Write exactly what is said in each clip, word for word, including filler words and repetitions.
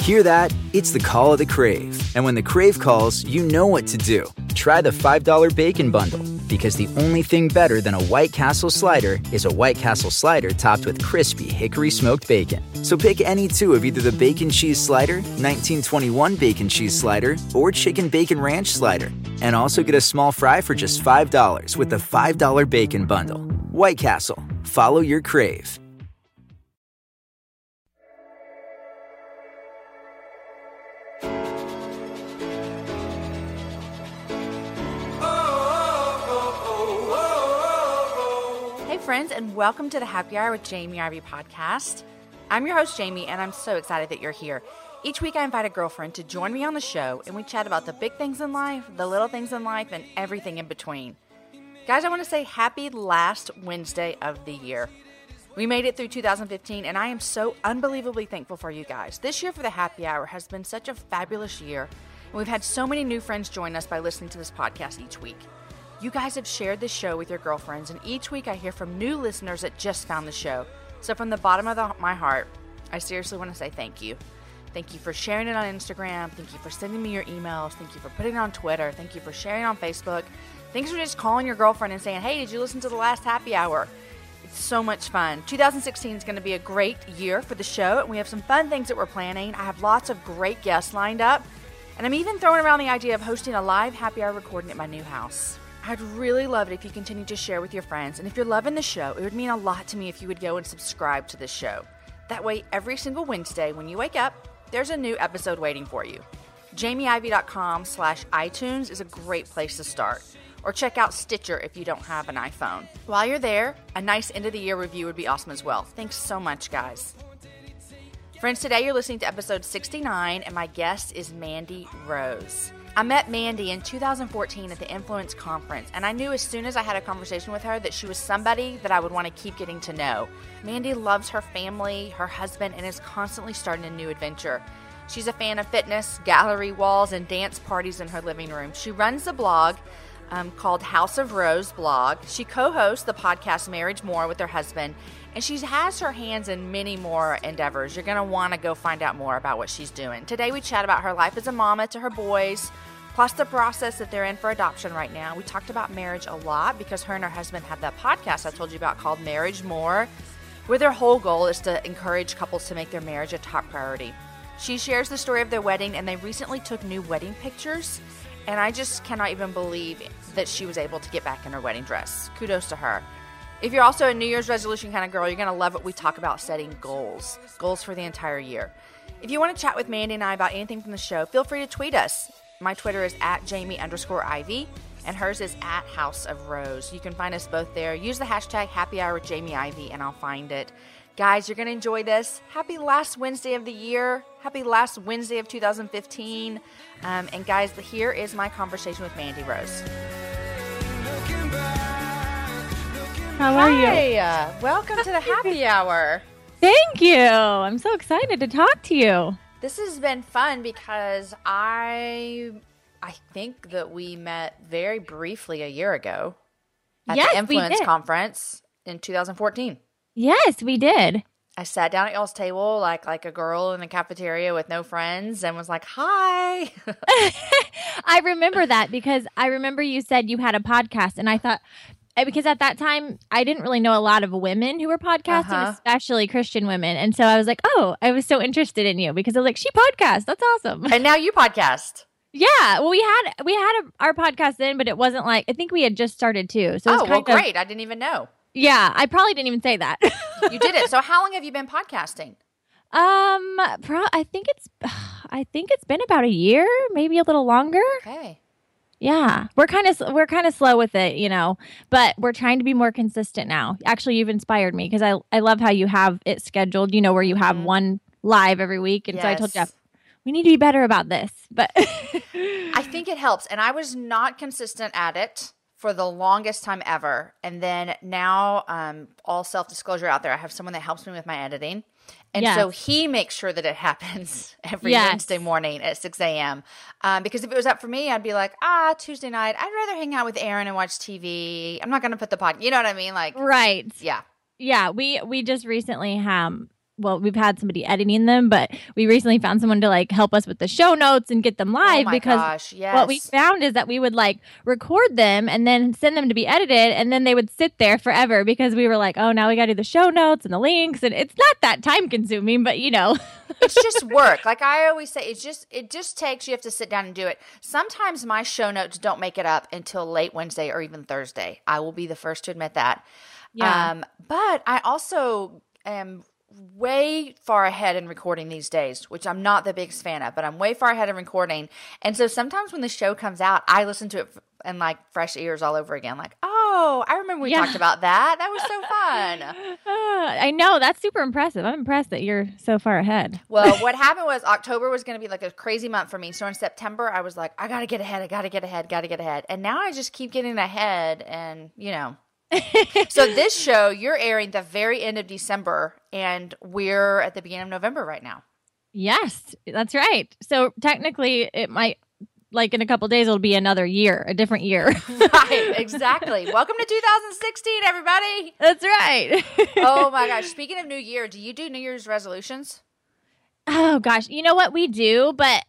Hear that? It's the call of the Crave. And when the Crave calls, you know what to do. Try the five dollar Bacon Bundle, because the only thing better than a White Castle slider is a White Castle slider topped with crispy hickory smoked bacon. So pick any two of either the Bacon Cheese Slider, nineteen twenty-one Bacon Cheese Slider, or Chicken Bacon Ranch Slider. And also get a small fry for just five dollars with the five dollar Bacon Bundle. White Castle. Follow your Crave. Friends, and welcome to the Happy Hour with Jamie Ivey podcast. I'm your host, Jamie, and I'm so excited that you're here. Each week, I invite a girlfriend to join me on the show, and we chat about the big things in life, the little things in life, and everything in between. Guys, I want to say happy last Wednesday of the year. We made it through two thousand fifteen, and I am so unbelievably thankful for you guys. This year for the Happy Hour has been such a fabulous year, and we've had so many new friends join us by listening to this podcast each week. You guys have shared this show with your girlfriends, and each week I hear from new listeners that just found the show. So from the bottom of the, my heart, I seriously want to say thank you. Thank you for sharing it on Instagram. Thank you for sending me your emails. Thank you for putting it on Twitter. Thank you for sharing it on Facebook. Thanks for just calling your girlfriend and saying, hey, did you listen to the last Happy Hour? It's so much fun. two thousand sixteen is going to be a great year for the show, and we have some fun things that we're planning. I have lots of great guests lined up, and I'm even throwing around the idea of hosting a live Happy Hour recording at my new house. I'd really love it if you continue to share with your friends. And if you're loving the show, it would mean a lot to me if you would go and subscribe to this show. That way, every single Wednesday when you wake up, there's a new episode waiting for you. jamieivey.com slash iTunes is a great place to start. Or check out Stitcher if you don't have an iPhone. While you're there, a nice end-of-the-year review would be awesome as well. Thanks so much, guys. Friends, today you're listening to episode sixty-nine, and my guest is Mandy Rose. I met Mandy in two thousand fourteen at the Influence Conference, and I knew as soon as I had a conversation with her that she was somebody that I would want to keep getting to know. Mandy loves her family, her husband, and is constantly starting a new adventure. She's a fan of fitness, gallery walls, and dance parties in her living room. She runs a blog um, called House of Rose blog. She co-hosts the podcast Marriage More with her husband, and she has her hands in many more endeavors. You're going to want to go find out more about what she's doing. Today we chat about her life as a mama to her boys, plus the process that they're in for adoption right now. We talked about marriage a lot because her and her husband have that podcast I told you about called Marriage More, where their whole goal is to encourage couples to make their marriage a top priority. She shares the story of their wedding, and they recently took new wedding pictures, and I just cannot even believe that she was able to get back in her wedding dress. Kudos to her. If you're also a New Year's resolution kind of girl, you're going to love what we talk about setting goals. Goals for the entire year. If you want to chat with Mandy and I about anything from the show, feel free to tweet us. My Twitter is at Jamie underscore Ivy, and hers is at House of Rose. You can find us both there. Use the hashtag Happy Hour with Jamie Ivy, and I'll find it. Guys, you're going to enjoy this. Happy last Wednesday of the year. Happy last Wednesday of two thousand fifteen. Um, and guys, here is my conversation with Mandy Rose. How are you? Hey, uh, welcome to the Happy Hour. Thank you. I'm so excited to talk to you. This has been fun because I I think that we met very briefly a year ago at yes, the Influence we did. Conference in two thousand fourteen. Yes, we did. I sat down at y'all's table like like a girl in the cafeteria with no friends and was like, hi. I remember that because I remember you said you had a podcast, and I thought, because at that time, I didn't really know a lot of women who were podcasting, Uh-huh. especially Christian women. And so I was like, oh, I was so interested in you because I was like, she podcasts. That's awesome. And now you podcast. Yeah. Well, we had we had a, our podcast then, but it wasn't like, I think we had just started too. So it was Oh, well, kind of- great. I didn't even know. Yeah. I probably didn't even say that. You did it. So how long have you been podcasting? Um, pro- I think it's, I think it's been about a year, maybe a little longer. Okay. Yeah, we're kind of we're kind of slow with it, you know, but we're trying to be more consistent now. Actually, you've inspired me because I I love how you have it scheduled, you know, where you have Mhm. one live every week, and so I told Yes. Jeff we need to be better about this. But I think it helps. And I was not consistent at it for the longest time ever. And then now, um, all self-disclosure out there, I have someone that helps me with my editing. And Yes. so he makes sure that it happens every Yes. Wednesday morning at six a.m. Um, because if it was up for me, I'd be like, ah, Tuesday night, I'd rather hang out with Aaron and watch T V. I'm not going to put the pod, you know what I mean? Like, right, yeah. yeah, we we just recently um well, we've had somebody editing them, but we recently found someone to like help us with the show notes and get them live oh my because gosh, yes. what we found is that we would like record them and then send them to be edited, and then they would sit there forever because we were like, oh, now we got to do the show notes and the links, and it's not that time consuming, but you know. It's just work. Like I always say, it's just it just takes, you have to sit down and do it. Sometimes my show notes don't make it up until late Wednesday or even Thursday. I will be the first to admit that. Yeah. Um, but I also am way far ahead in recording these days, which I'm not the biggest fan of, but I'm way far ahead in recording. And so sometimes when the show comes out, I listen to it and like fresh ears all over again. Like, oh, I remember we Yeah. talked about that. That was so fun. Uh, I know. That's super impressive. I'm impressed that you're so far ahead. Well, what happened was October was going to be like a crazy month for me. So in September, I was like, I got to get ahead. I got to get ahead. Got to get ahead. And now I just keep getting ahead. And, you know. So this show, you're airing the very end of December, and we're at the beginning of November right now. Yes, that's right. So technically, it might, like in a couple of days, it'll be another year, a different year. Right, exactly. Welcome to two thousand sixteen, everybody. That's right. Oh my gosh. Speaking of New Year, do you do New Year's resolutions? Oh gosh, you know what we do, but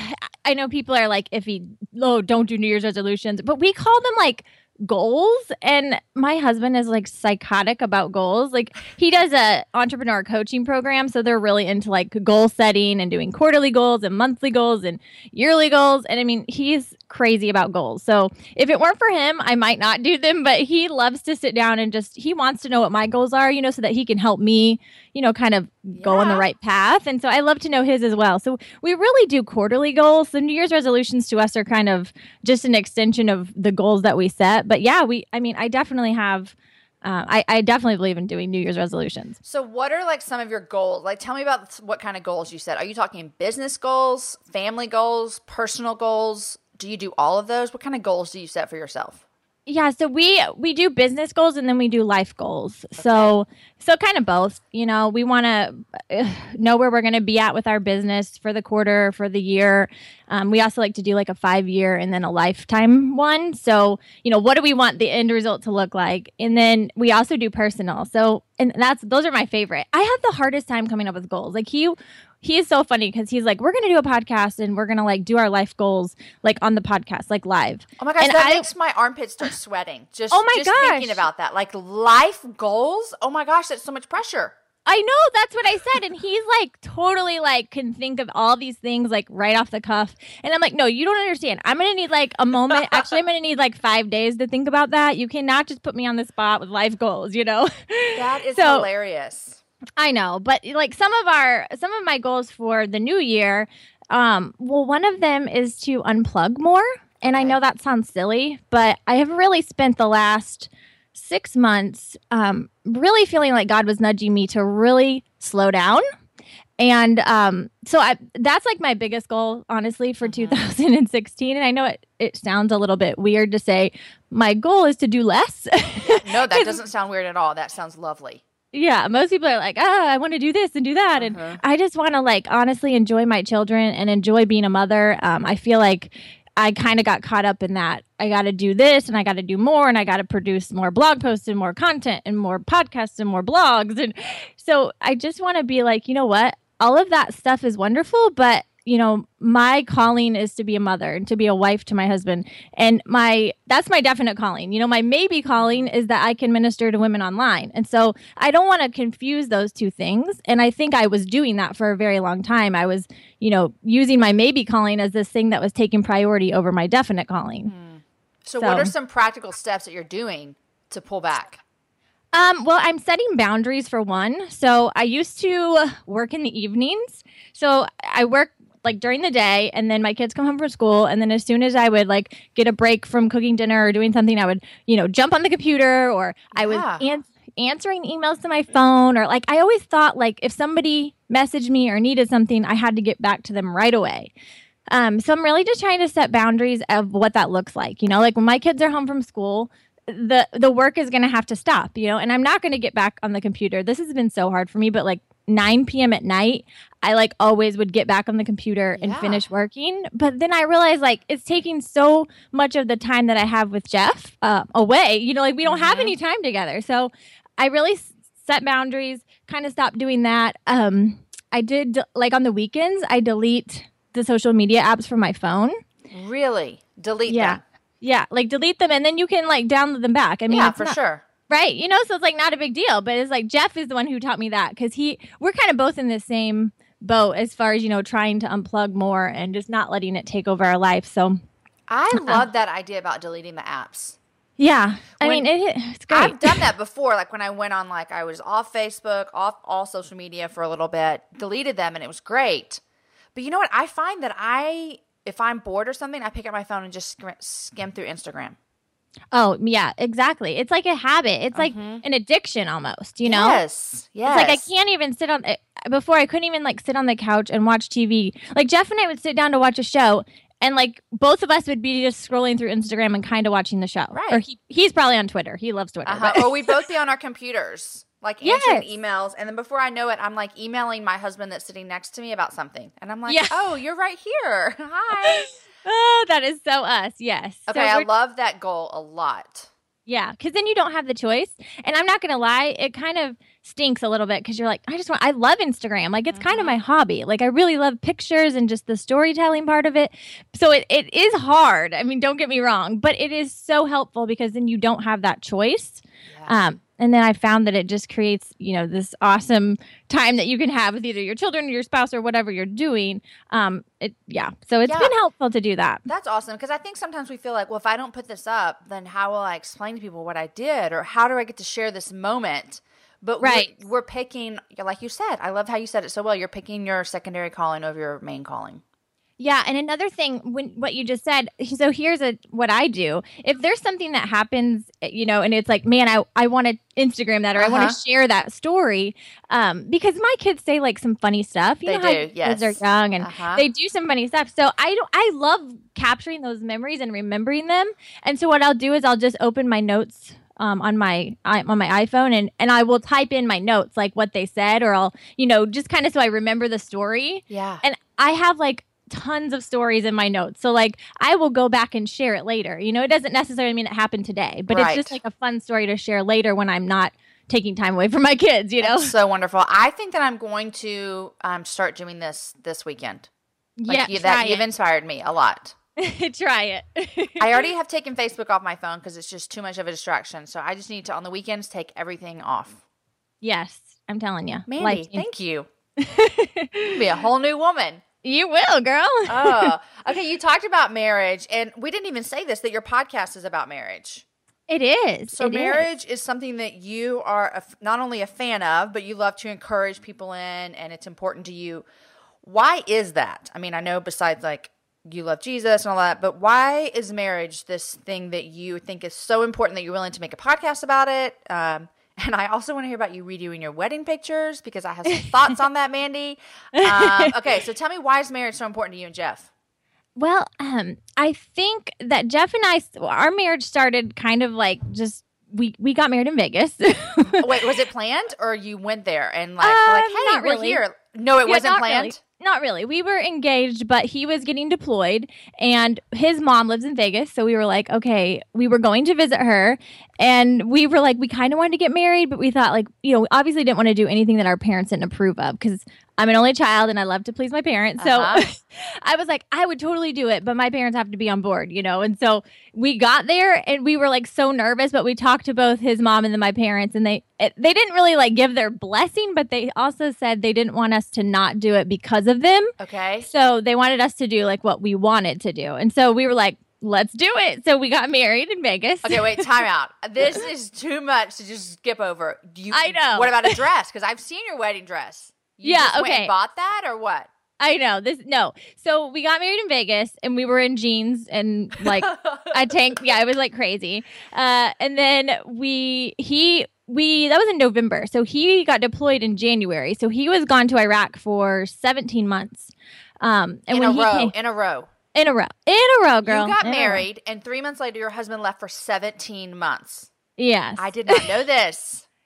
I know people are like, if he, oh, don't do New Year's resolutions, but we call them like goals, and my husband is like psychotic about goals. Like he does a entrepreneur coaching program, so they're really into like goal setting and doing quarterly goals and monthly goals and yearly goals, and I mean he's crazy about goals. So if it weren't for him, I might not do them, but he loves to sit down and just, he wants to know what my goals are, you know, so that he can help me, you know, kind of go on the Yeah. right path. And so I love to know his as well. So we really do quarterly goals. So New Year's resolutions to us are kind of just an extension of the goals that we set. But yeah, we, I mean, I definitely have, uh, I, I definitely believe in doing New Year's resolutions. So what are like some of your goals? Like tell me about what kind of goals you set. Are you talking business goals, family goals, personal goals? Do you do all of those? What kind of goals do you set for yourself? Yeah, so we we do business goals and then we do life goals. So so kind of both. You know, we want to uh, know where we're going to be at with our business for the quarter, for the year. Um, we also like to do like a five year and then a lifetime one. So, you know, what do we want the end result to look like? And then we also do personal. So, and that's those are my favorite. I have the hardest time coming up with goals. Like he he is so funny because he's like, we're going to do a podcast and we're going to like do our life goals like on the podcast, like live. Oh my gosh, and that I, makes my armpits start sweating. Just, Oh my just gosh. thinking about that. Like life goals? Oh my gosh, that's so much pressure. I know, that's what I said. And he's like totally like can think of all these things like right off the cuff. And I'm like, no, you don't understand. I'm going to need like a moment. Actually, I'm going to need like five days to think about that. You cannot just put me on the spot with life goals, you know? That is So- hilarious. I know, but like some of our some of my goals for the new year, um, well, one of them is to unplug more. And I Okay. know that sounds silly, but I have really spent the last six months um, really feeling like God was nudging me to really slow down. And um, so I, that's like my biggest goal, honestly, for two thousand sixteen. And I know it, it sounds a little bit weird to say my goal is to do less. No, that doesn't sound weird at all. That sounds lovely. Yeah, most people are like, ah, I want to do this and do that. Uh-huh. And I just want to like honestly enjoy my children and enjoy being a mother. Um, I feel like I kind of got caught up in that. I got to do this and I got to do more and I got to produce more blog posts and more content and more podcasts and more blogs. And so I just want to be like, you know what? All of that stuff is wonderful, but you know, my calling is to be a mother and to be a wife to my husband. And my that's my definite calling. You know, my maybe calling is that I can minister to women online. And so I don't want to confuse those two things. And I think I was doing that for a very long time. I was, you know, using my maybe calling as this thing that was taking priority over my definite calling. So, So- what are some practical steps that you're doing to pull back? Um, well, I'm setting boundaries for one. So I used to work in the evenings. So I work like during the day and then my kids come home from school. And then as soon as I would like get a break from cooking dinner or doing something, I would, you know, jump on the computer or I was Yeah. an- answering emails to my phone or like, I always thought like if somebody messaged me or needed something, I had to get back to them right away. Um, so I'm really just trying to set boundaries of what that looks like. You know, like when my kids are home from school, the the work is going to have to stop, you know, and I'm not going to get back on the computer. This has been so hard for me, but like nine p.m. at night, I like always would get back on the computer and Yeah. finish working. But then I realized like it's taking so much of the time that I have with Jeff uh, away, you know, like we don't have Mhm. any time together. So I really s- set boundaries, kind of stopped doing that. Um, I did, like on the weekends, I delete the social media apps from my phone. Really? Delete yeah. them? Yeah, like delete them, and then you can like download them back. I mean, yeah, it's for not, sure. right? You know, so it's like not a big deal. But it's like Jeff is the one who taught me that because he, we're kind of both in the same boat as far as, you know, trying to unplug more and just not letting it take over our life. So I love that idea about deleting the apps. Yeah. I When- mean, it, it's great. I've done that before. Like when I went on, like I was off Facebook, off all social media for a little bit, deleted them, and it was great. But you know what? I find that I, if I'm bored or something, I pick up my phone and just skim, skim through Instagram. Oh, yeah, exactly. It's like a habit. It's like Mhm. an addiction almost, you know? Yes. Yes. It's like I can't even sit on it. Before I couldn't even like sit on the couch and watch T V. Like Jeff and I would sit down to watch a show, and like both of us would be just scrolling through Instagram and kind of watching the show. Right. Or he he's probably on Twitter. He loves Twitter. Uh-huh. but- Or we'd both be on our computers, like answering Yes. emails. And then before I know it, I'm like emailing my husband that's sitting next to me about something. And I'm like, Yeah. oh, you're right here. Hi. Oh, that is so us. Yes. So Okay, I we're- love that goal a lot. Yeah, because then you don't have the choice. And I'm not going to lie, it kind of stinks a little bit because you're like, I just want, I love Instagram. Like, it's kind of my hobby. Like, I really love pictures and just the storytelling part of it. So it, it is hard. I mean, don't get me wrong, but it is so helpful because then you don't have that choice. Yeah. Um, and then I found that it just creates, you know, this awesome time that you can have with either your children or your spouse or whatever you're doing. Um, it, yeah. So it's Yeah. been helpful to do that. That's awesome because I think sometimes we feel like, well, if I don't put this up, then how will I explain to people what I did, or how do I get to share this moment? But Right. we're, we're picking, like you said, I love how you said it so well. You're picking your secondary calling over your main calling. Yeah, and another thing, when what you just said. So here's a what I do. If there's something that happens, you know, and it's like, man, I I want to Instagram that, or I want Uh-huh. to share that story, um, because my kids say like some funny stuff. You They know how do, kids yes. are young and Uh-huh. they do some funny stuff. So I don't. I love capturing those memories and remembering them. And so what I'll do is I'll just open my notes. Um, on my I, on my iPhone, and and I will type in my notes, like what they said, or I'll, you know, just kind of so I remember the story. Yeah. And I have like tons of stories in my notes, so like I will go back and share it later. You know, it doesn't necessarily mean it happened today, but Right. it's just like a fun story to share later when I'm not taking time away from my kids. You know, That's so wonderful. I think that I'm going to um, start doing this this weekend. Like yeah, you, try that you've it. inspired me a lot. Try it. I already have taken Facebook off my phone because it's just too much of a distraction. So I just need to, on the weekends, take everything off. Yes, I'm telling you, Mandy, thank you. You'll be a whole new woman. You will, girl. Oh, okay. You talked about marriage, and we didn't even say this, that your podcast is about marriage. It is. So It is. marriage is. something that you are a, not only a fan of, but you love to encourage people in, and it's important to you. Why is that? I mean, I know besides like you love Jesus and all that, but why is marriage this thing that you think is so important that you're willing to make a podcast about it? Um, and I also want to hear about you redoing your wedding pictures because I have some thoughts on that, Mandy. Um, okay, so tell me, why is marriage so important to you and Jeff? Well, um, I think that Jeff and I, our marriage started kind of like just we we got married in Vegas. Oh, wait, was it planned, or you went there and like, Um, like hey, not we're really. here? No, it Yeah, wasn't not planned. really. Not really. We were engaged, but he was getting deployed, and his mom lives in Vegas. So we were like, okay, we were going to visit her, and we were like, we kind of wanted to get married, but we thought, like, you know, we obviously didn't want to do anything that our parents didn't approve of because I'm an only child and I love to please my parents. So Uh-huh. I was like, I would totally do it, but my parents have to be on board, you know? And so we got there and we were like so nervous, but we talked to both his mom and then my parents, and they, it, they didn't really like give their blessing, but they also said they didn't want us to not do it because of them. Okay. So they wanted us to do like what we wanted to do. And so we were like, let's do it. So we got married in Vegas. Okay, wait, time out. This is too much to just skip over. Do you, I know. What about a dress? Because I've seen your wedding dress. You Yeah, just went okay. and bought that or what? I know this. No. So we got married in Vegas and we were in jeans and like a tank. Yeah, it was like crazy. Uh, and then we, he, we, that was in November. So he got deployed in January. So he was gone to Iraq for seventeen months. Um, and in when a he row. came, in a row. in a row, in a row, girl. You got In a row. married, and three months later, your husband left for seventeen months. Yes. I did not know this.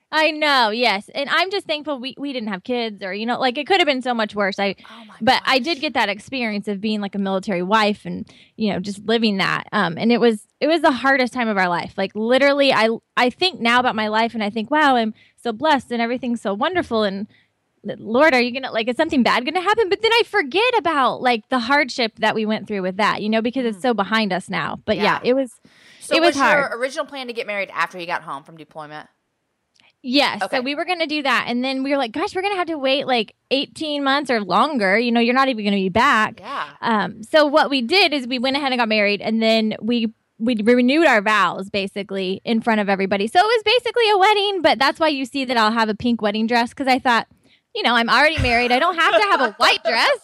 I know, yes. And I'm just thankful we, we didn't have kids or, you know, like it could have been so much worse. I Oh my but gosh. I did get that experience of being like a military wife and, you know, just living that. Um and it was it was the hardest time of our life. Like literally I I think now about my life and I think, wow, I'm so blessed and everything's so wonderful and Lord, are you going to like, is something bad going to happen? But then I forget about like the hardship that we went through with that, you know, because it's so behind us now. But yeah, Yeah. it was, So it was, was hard. your original plan to get married after you got home from deployment? Yes. Okay. So we were going to do that. And then we were like, gosh, we're going to have to wait like eighteen months or longer. You know, you're not even going to be back. Yeah. Um, so what we did is we went ahead and got married and then we we renewed our vows basically in front of everybody. So it was basically a wedding, but that's why you see that I'll have a pink wedding dress because I thought, you know, I'm already married. I don't have to have a white dress.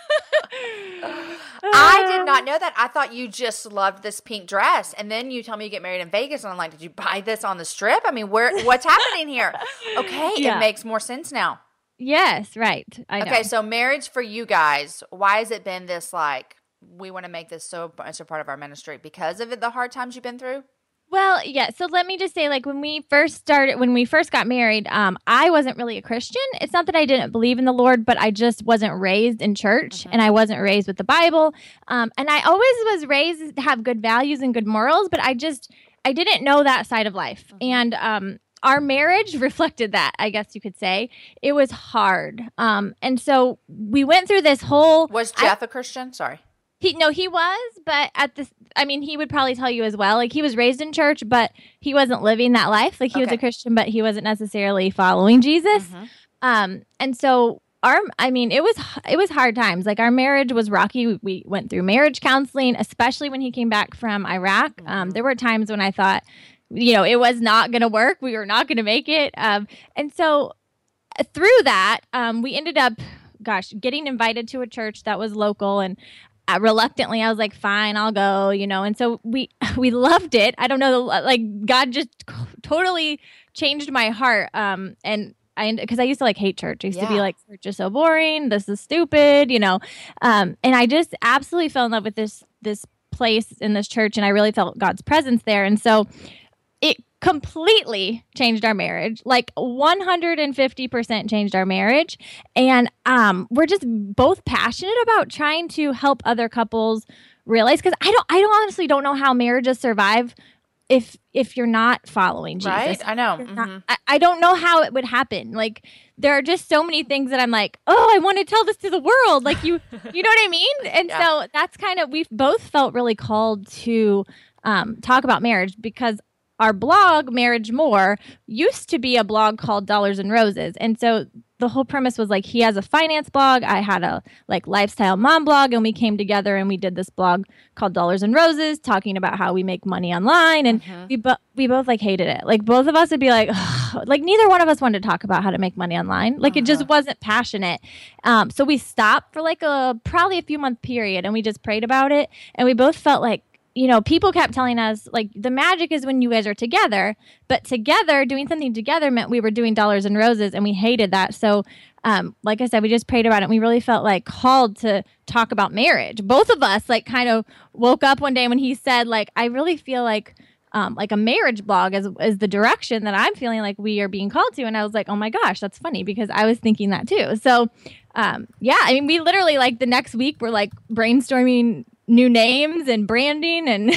I did not know that. I thought you just loved this pink dress. And then you tell me you get married in Vegas. And I'm like, did you buy this on the strip? I mean, where? What's happening here? Okay. Yeah. It makes more sense now. Yes, right. I know. Okay. So marriage for you guys, why has it been this like, we want to make this so much a part of our ministry because of it, the hard times you've been through? Well, yeah. So let me just say, like when we first started, when we first got married, um, I wasn't really a Christian. It's not that I didn't believe in the Lord, but I just wasn't raised in church, Mhm. and I wasn't raised with the Bible. Um, and I always was raised to have good values and good morals, but I just I didn't know that side of life, Mhm. and um, our marriage reflected that. I guess you could say it was hard, um, and so we went through this whole. Was I- Jeff a Christian? Sorry. He no, he was, but at this, I mean, he would probably tell you as well. Like he was raised in church, but he wasn't living that life. Like he was Okay. a Christian, but he wasn't necessarily following Jesus. Mhm. Um, and so our, I mean, it was it was hard times. Like our marriage was rocky. We, we went through marriage counseling, especially when he came back from Iraq. Um, Mhm. there were times when I thought, you know, it was not going to work. We were not going to make it. Um, and so uh, through that, um, we ended up, gosh, getting invited to a church that was local and. Uh, reluctantly, I was like, fine, I'll go, you know. And so we we loved it. I don't know, like God just totally changed my heart. Um, and I because I used to like hate church. I used to be Yeah. like, church is so boring. This is stupid, you know. Um, and I just absolutely fell in love with this this place in this church, and I really felt God's presence there. And so it completely changed our marriage, like one hundred fifty percent changed our marriage. And um, we're just both passionate about trying to help other couples realize, because I don't, I don't honestly don't know how marriages survive if if you're not following Jesus. Right? I know. You're not- Mhm. I, I don't know how it would happen. Like there are just so many things that I'm like, oh, I want to tell this to the world. Like you, you know what I mean? And Yeah. so that's kind of, we've both felt really called to um, talk about marriage because our blog, Marriage More, used to be a blog called Dollars and Roses. And so the whole premise was like he has a finance blog, I had a like lifestyle mom blog, and we came together and we did this blog called Dollars and Roses, talking about how we make money online. And Mhm. we bo- we both like hated it. Like both of us would be like, "Ugh," like neither one of us wanted to talk about how to make money online. Like it just Uh-huh. wasn't passionate. Um, so we stopped for like a probably a few month period, and we just prayed about it. And we both felt like, you know, people kept telling us like the magic is when you guys are together, but together, doing something together meant we were doing Dollars and Roses, and we hated that. So, um, like I said, we just prayed about it. And we really felt like called to talk about marriage. Both of us like kind of woke up one day when he said like, I really feel like um, like a marriage blog is, is the direction that I'm feeling like we are being called to. And I was like, oh my gosh, that's funny because I was thinking that too. So, um, yeah, I mean, we literally like the next week we're like brainstorming new names and branding and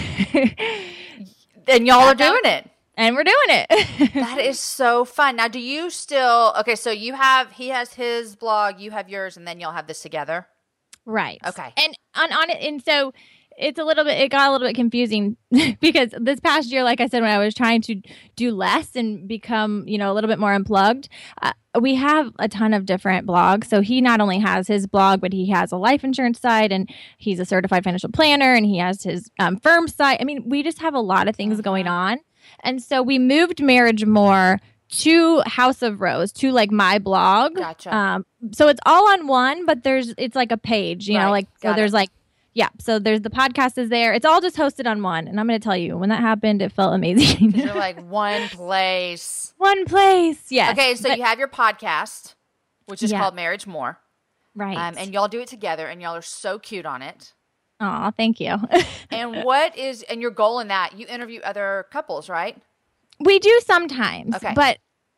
And y'all are That's how- doing it. and we're doing it. That is so fun. Now, do you still, okay, so you have, he has his blog, you have yours, and then you'll have this together? Right. Okay. And on on it, and so it's a little bit. It got a little bit confusing because this past year, like I said, when I was trying to do less and become, you know, a little bit more unplugged, uh, we have a ton of different blogs. So he not only has his blog, but he has a life insurance site, and he's a certified financial planner, and he has his um, firm site. I mean, we just have a lot of things going Mhm. on, and so we moved Marriage More to House of Rose, to like my blog. Gotcha. Um, so it's all on one, but there's it's like a page, you Right. know, like so Got there's it. like yeah, so there's the podcast is there. It's all just hosted on one, and I'm going to tell you when that happened, it felt amazing. 'Cause you're like one place. One place, yes. Okay, so but- you have your podcast, which is Yeah. called Marriage More. right, Um, and y'all do it together, and y'all are so cute on it. oh, thank you. And what is, and your goal in that, you interview other couples, right? We do sometimes, Okay. but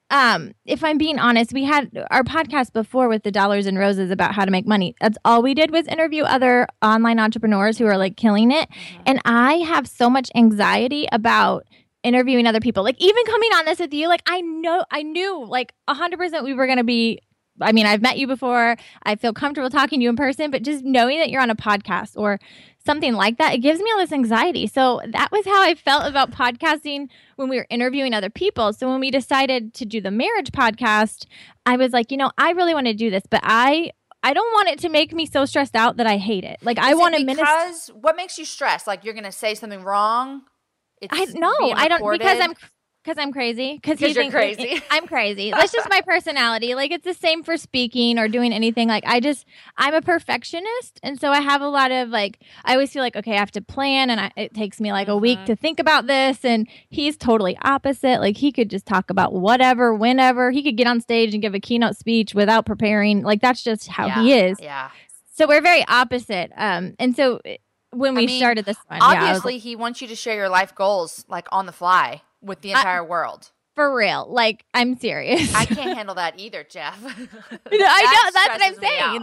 um, if I'm being honest, we had our podcast before with the Dollars and Roses about how to make money. That's all we did was interview other online entrepreneurs who are like killing it. Mm-hmm. And I have so much anxiety about interviewing other people. Like even coming on this with you, like I know, I knew like a hundred percent we were going to be, I mean, I've met you before. I feel comfortable talking to you in person, but just knowing that you're on a podcast or something like that, it gives me all this anxiety. So that was how I felt about podcasting when we were interviewing other people. So when we decided to do the marriage podcast, I was like, you know, I really want to do this, but I I don't want it to make me so stressed out that I hate it. Like I want to minister. Because what makes you stressed? Like you're going to say something wrong? It's I no, I don't because I'm Because I'm crazy. Because you you're crazy. I'm crazy. That's just my personality. Like it's the same for speaking or doing anything. Like I just, I'm a perfectionist. And so I have a lot of like, I always feel like, okay, I have to plan and I, it takes me like mm-hmm. a week to think about this. And he's totally opposite. Like he could just talk about whatever, whenever. He could get on stage and give a keynote speech without preparing. Like that's just how yeah, he is. Yeah. So we're very opposite. Um, and so when we I mean, started this one, obviously yeah, was, he wants you to share your life goals like on the fly. With the entire I, world. For real. Like, I'm serious. I can't handle that either, Jeff. I know. That's what I'm saying.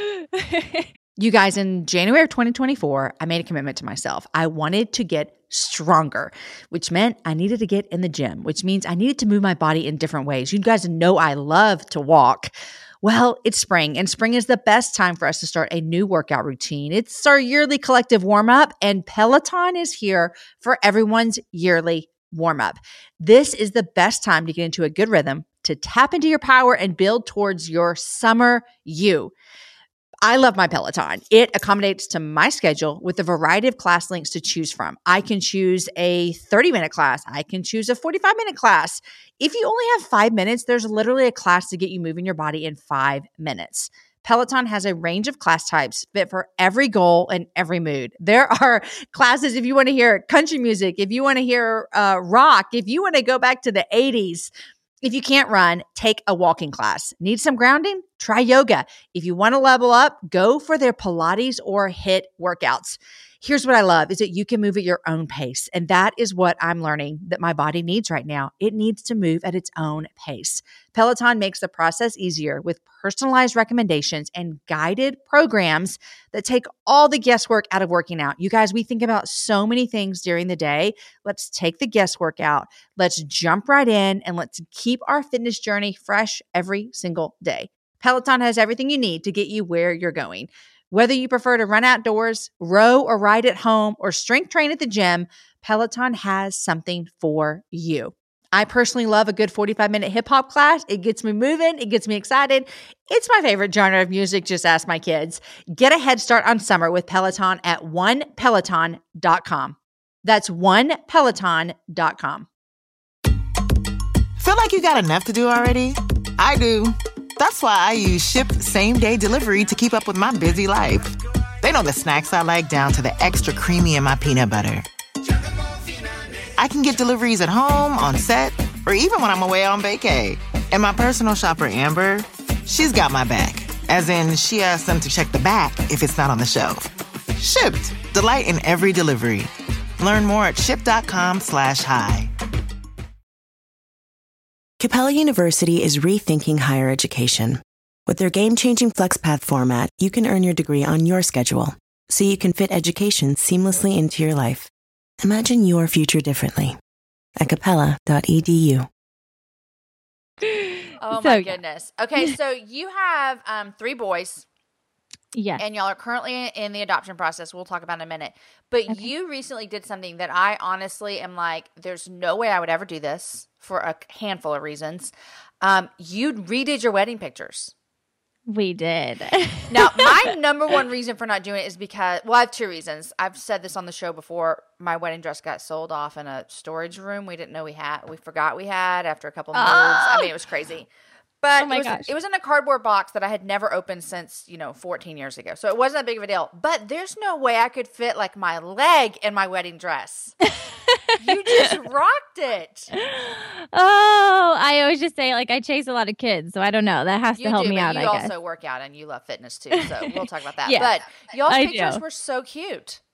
Like, you guys, in January of twenty twenty-four, I made a commitment to myself. I wanted to get stronger, which meant I needed to get in the gym, which means I needed to move my body in different ways. You guys know I love to walk. Well, it's spring, and spring is the best time for us to start a new workout routine. It's our yearly collective warm-up, and Peloton is here for everyone's yearly warm up. This is the best time to get into a good rhythm, to tap into your power and build towards your summer you. I love my Peloton. It accommodates to my schedule with a variety of class links to choose from. I can choose a thirty minute class. I can choose a forty-five minute class. If you only have five minutes, there's literally a class to get you moving your body in five minutes. Peloton has a range of class types fit for every goal and every mood. There are classes if you want to hear country music, if you want to hear uh, rock, if you want to go back to the eighties. If you can't run, take a walking class. Need some grounding? Try yoga. If you want to level up, go for their Pilates or HIIT workouts. Here's what I love is that you can move at your own pace. And that is what I'm learning that my body needs right now. It needs to move at its own pace. Peloton makes the process easier with personalized recommendations and guided programs that take all the guesswork out of working out. You guys, we think about so many things during the day. Let's take the guesswork out. Let's jump right in and let's keep our fitness journey fresh every single day. Peloton has everything you need to get you where you're going. Whether you prefer to run outdoors, row or ride at home, or strength train at the gym, Peloton has something for you. I personally love a good forty-five minute hip hop class. It gets me moving. It gets me excited. It's my favorite genre of music. Just ask my kids. Get a head start on summer with Peloton at one peloton dot com. That's one peloton dot com. Feel like you got enough to do already? I do. That's why I use Shipt same-day delivery to keep up with my busy life. They know the snacks I like down to the extra creamy in my peanut butter. I can get deliveries at home, on set, or even when I'm away on vacay. And my personal shopper, Amber, she's got my back. As in, she asks them to check the back if it's not on the shelf. Shipt. Delight in every delivery. Learn more at shipt.com slash hi. Capella University is rethinking higher education. With their game-changing FlexPath format, you can earn your degree on your schedule, so you can fit education seamlessly into your life. Imagine your future differently at capella dot e d u. Oh, So- my goodness. Okay, so you have um, three boys, yes. and y'all are currently in the adoption process. We'll talk about in a minute. But Okay. you recently did something that I honestly am like, there's no way I would ever do this for a handful of reasons. Um, you redid your wedding pictures. We did. Now, my number one reason for not doing it is because, well, I have two reasons. I've said this on the show before. My wedding dress got sold off in a storage room we didn't know we had. We forgot we had after a couple moves. Oh. I mean, it was crazy. But Oh my it, was, gosh. it was in a cardboard box that I had never opened since, you know, fourteen years ago. So it wasn't that big of a deal. But there's no way I could fit, like, my leg in my wedding dress. You just rocked it. Oh, I always just say, like, I chase a lot of kids, so I don't know. That has You to help do, me but out, you I also guess. work out and you love fitness too. So we'll talk about that. Yeah, but y'all's I pictures do. were so cute.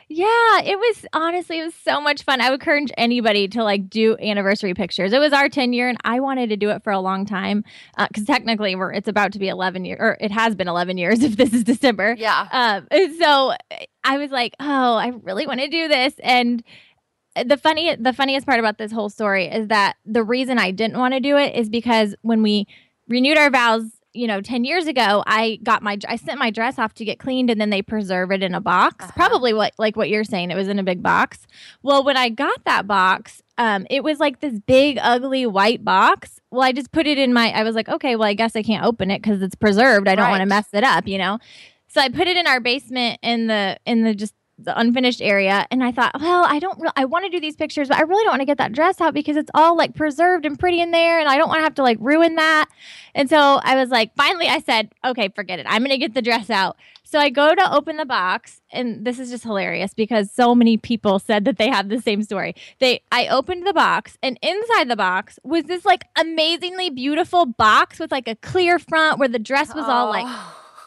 Yeah, it was honestly, it was so much fun. I would encourage anybody to like do anniversary pictures. It was our ten year and I wanted to do it for a long time because uh, technically we're, it's about to be eleven years, or it has been eleven years if this is December. Yeah. Um, and so I was like, oh, I really want to do this. And the funny, the funniest part about this whole story is that the reason I didn't want to do it is because when we renewed our vows, you know, ten years ago, I got my, I sent my dress off to get cleaned and then they preserve it in a box. Uh-huh. Probably what, like what you're saying, it was in a big box. Well, when I got that box, um, it was like this big, ugly white box. Well, I just put it in my, I was like, okay, well, I guess I can't open it because it's preserved. I don't right. want to mess it up, you know? So I put it in our basement in the, in the just, the unfinished area. And I thought, well, I don't, re- I want to do these pictures, but I really don't want to get that dress out because it's all like preserved and pretty in there. And I don't want to have to like ruin that. And so I was like, finally I said, okay, forget it. I'm going to get the dress out. So I go to open the box, and this is just hilarious because so many people said that they have the same story. They, I opened the box, and inside the box was this like amazingly beautiful box with like a clear front where the dress was oh. all like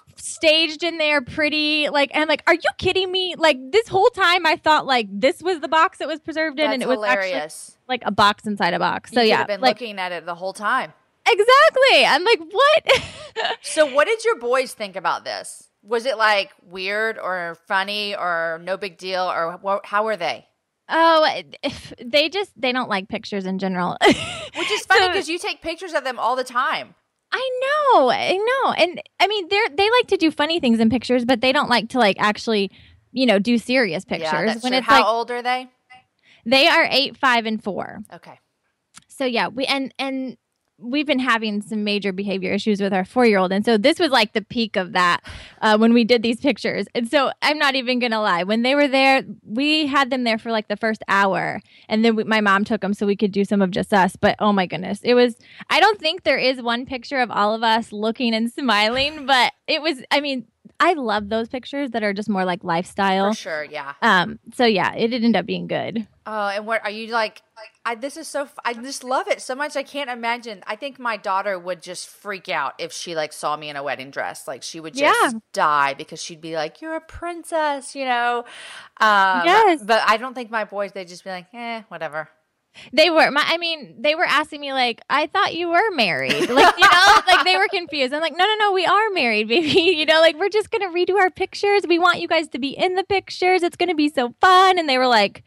staged in there pretty, like, and like, are you kidding me? Like this whole time I thought like this was the box that was preserved in. That's and it was hilarious. Actually like a box inside a box. So you yeah, could have been like, looking at it the whole time. Exactly. I'm like, what? So what did your boys think about this? Was it like weird or funny or no big deal, or wh- how were they? Oh, they just, they don't like pictures in general. Which is funny because so, you take pictures of them all the time. I know, I know. And I mean, they're, they like to do funny things in pictures, but they don't like to like actually, you know, do serious pictures. Yeah, that's when true. It's How like, old are they? They are eight, five, and four. Okay. So yeah, we, and, and we've been having some major behavior issues with our four-year-old. And so this was like the peak of that uh, when we did these pictures. And so I'm not even going to lie. When they were there, we had them there for like the first hour. And then we, my mom took them so we could do some of just us. But oh my goodness, it was, I don't think there is one picture of all of us looking and smiling, but it was, I mean, I love those pictures that are just more like lifestyle. For sure, yeah. Um. So yeah, it ended up being good. Oh, and what are you like? Like, I, this is so. I just love it so much. I can't imagine. I think my daughter would just freak out if she like saw me in a wedding dress. Like she would just yeah. die because she'd be like, "You're a princess," you know. Um, yes. But I don't think my boys. They'd just be like, "Eh, whatever." They were, my, I mean, they were asking me like, I thought you were married. Like, you know, like they were confused. I'm like, no, no, no, we are married, baby. You know, like we're just going to redo our pictures. We want you guys to be in the pictures. It's going to be so fun. And they were like,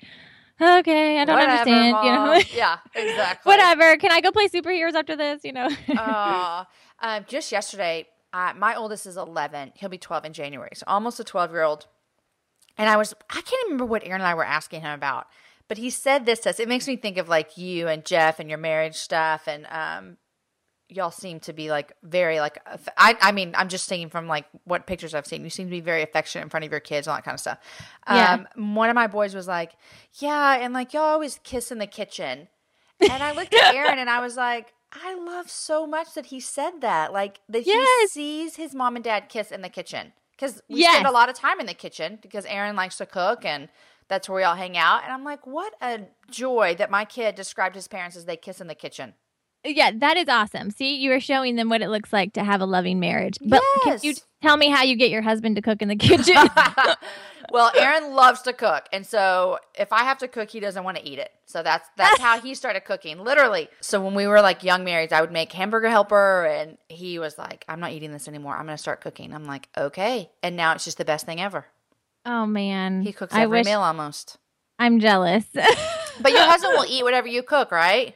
okay, I don't Whatever, understand. Mom. You know, yeah, exactly. Whatever. Can I go play superheroes after this? You know? uh, um, just yesterday, uh, my oldest is eleven. He'll be twelve in January. So almost a twelve year old. And I was, I can't remember what Aaron and I were asking him about. But he said this to us. It makes me think of like you and Jeff and your marriage stuff. And um, y'all seem to be like very like, I, I mean, I'm just saying from like what pictures I've seen. You seem to be very affectionate in front of your kids, all that kind of stuff. Yeah. Um, one of my boys was like, yeah. And like, y'all always kiss in the kitchen. And I looked at Aaron and I was like, I love so much that he said that. Like that yes. he sees his mom and dad kiss in the kitchen. Because we yes. spend a lot of time in the kitchen because Aaron likes to cook and that's where we all hang out. And I'm like, what a joy that my kid described his parents as they kiss in the kitchen. Yeah, that is awesome. See, you were showing them what it looks like to have a loving marriage. But yes. Can you tell me how you get your husband to cook in the kitchen? Well, Aaron loves to cook. And so if I have to cook, he doesn't want to eat it. So that's that's how he started cooking, literally. So when we were like young marrieds, I would make Hamburger Helper. And he was like, I'm not eating this anymore. I'm going to start cooking. I'm like, okay. And now it's just the best thing ever. Oh, man. He cooks every meal almost. I'm jealous. But your husband will eat whatever you cook, right?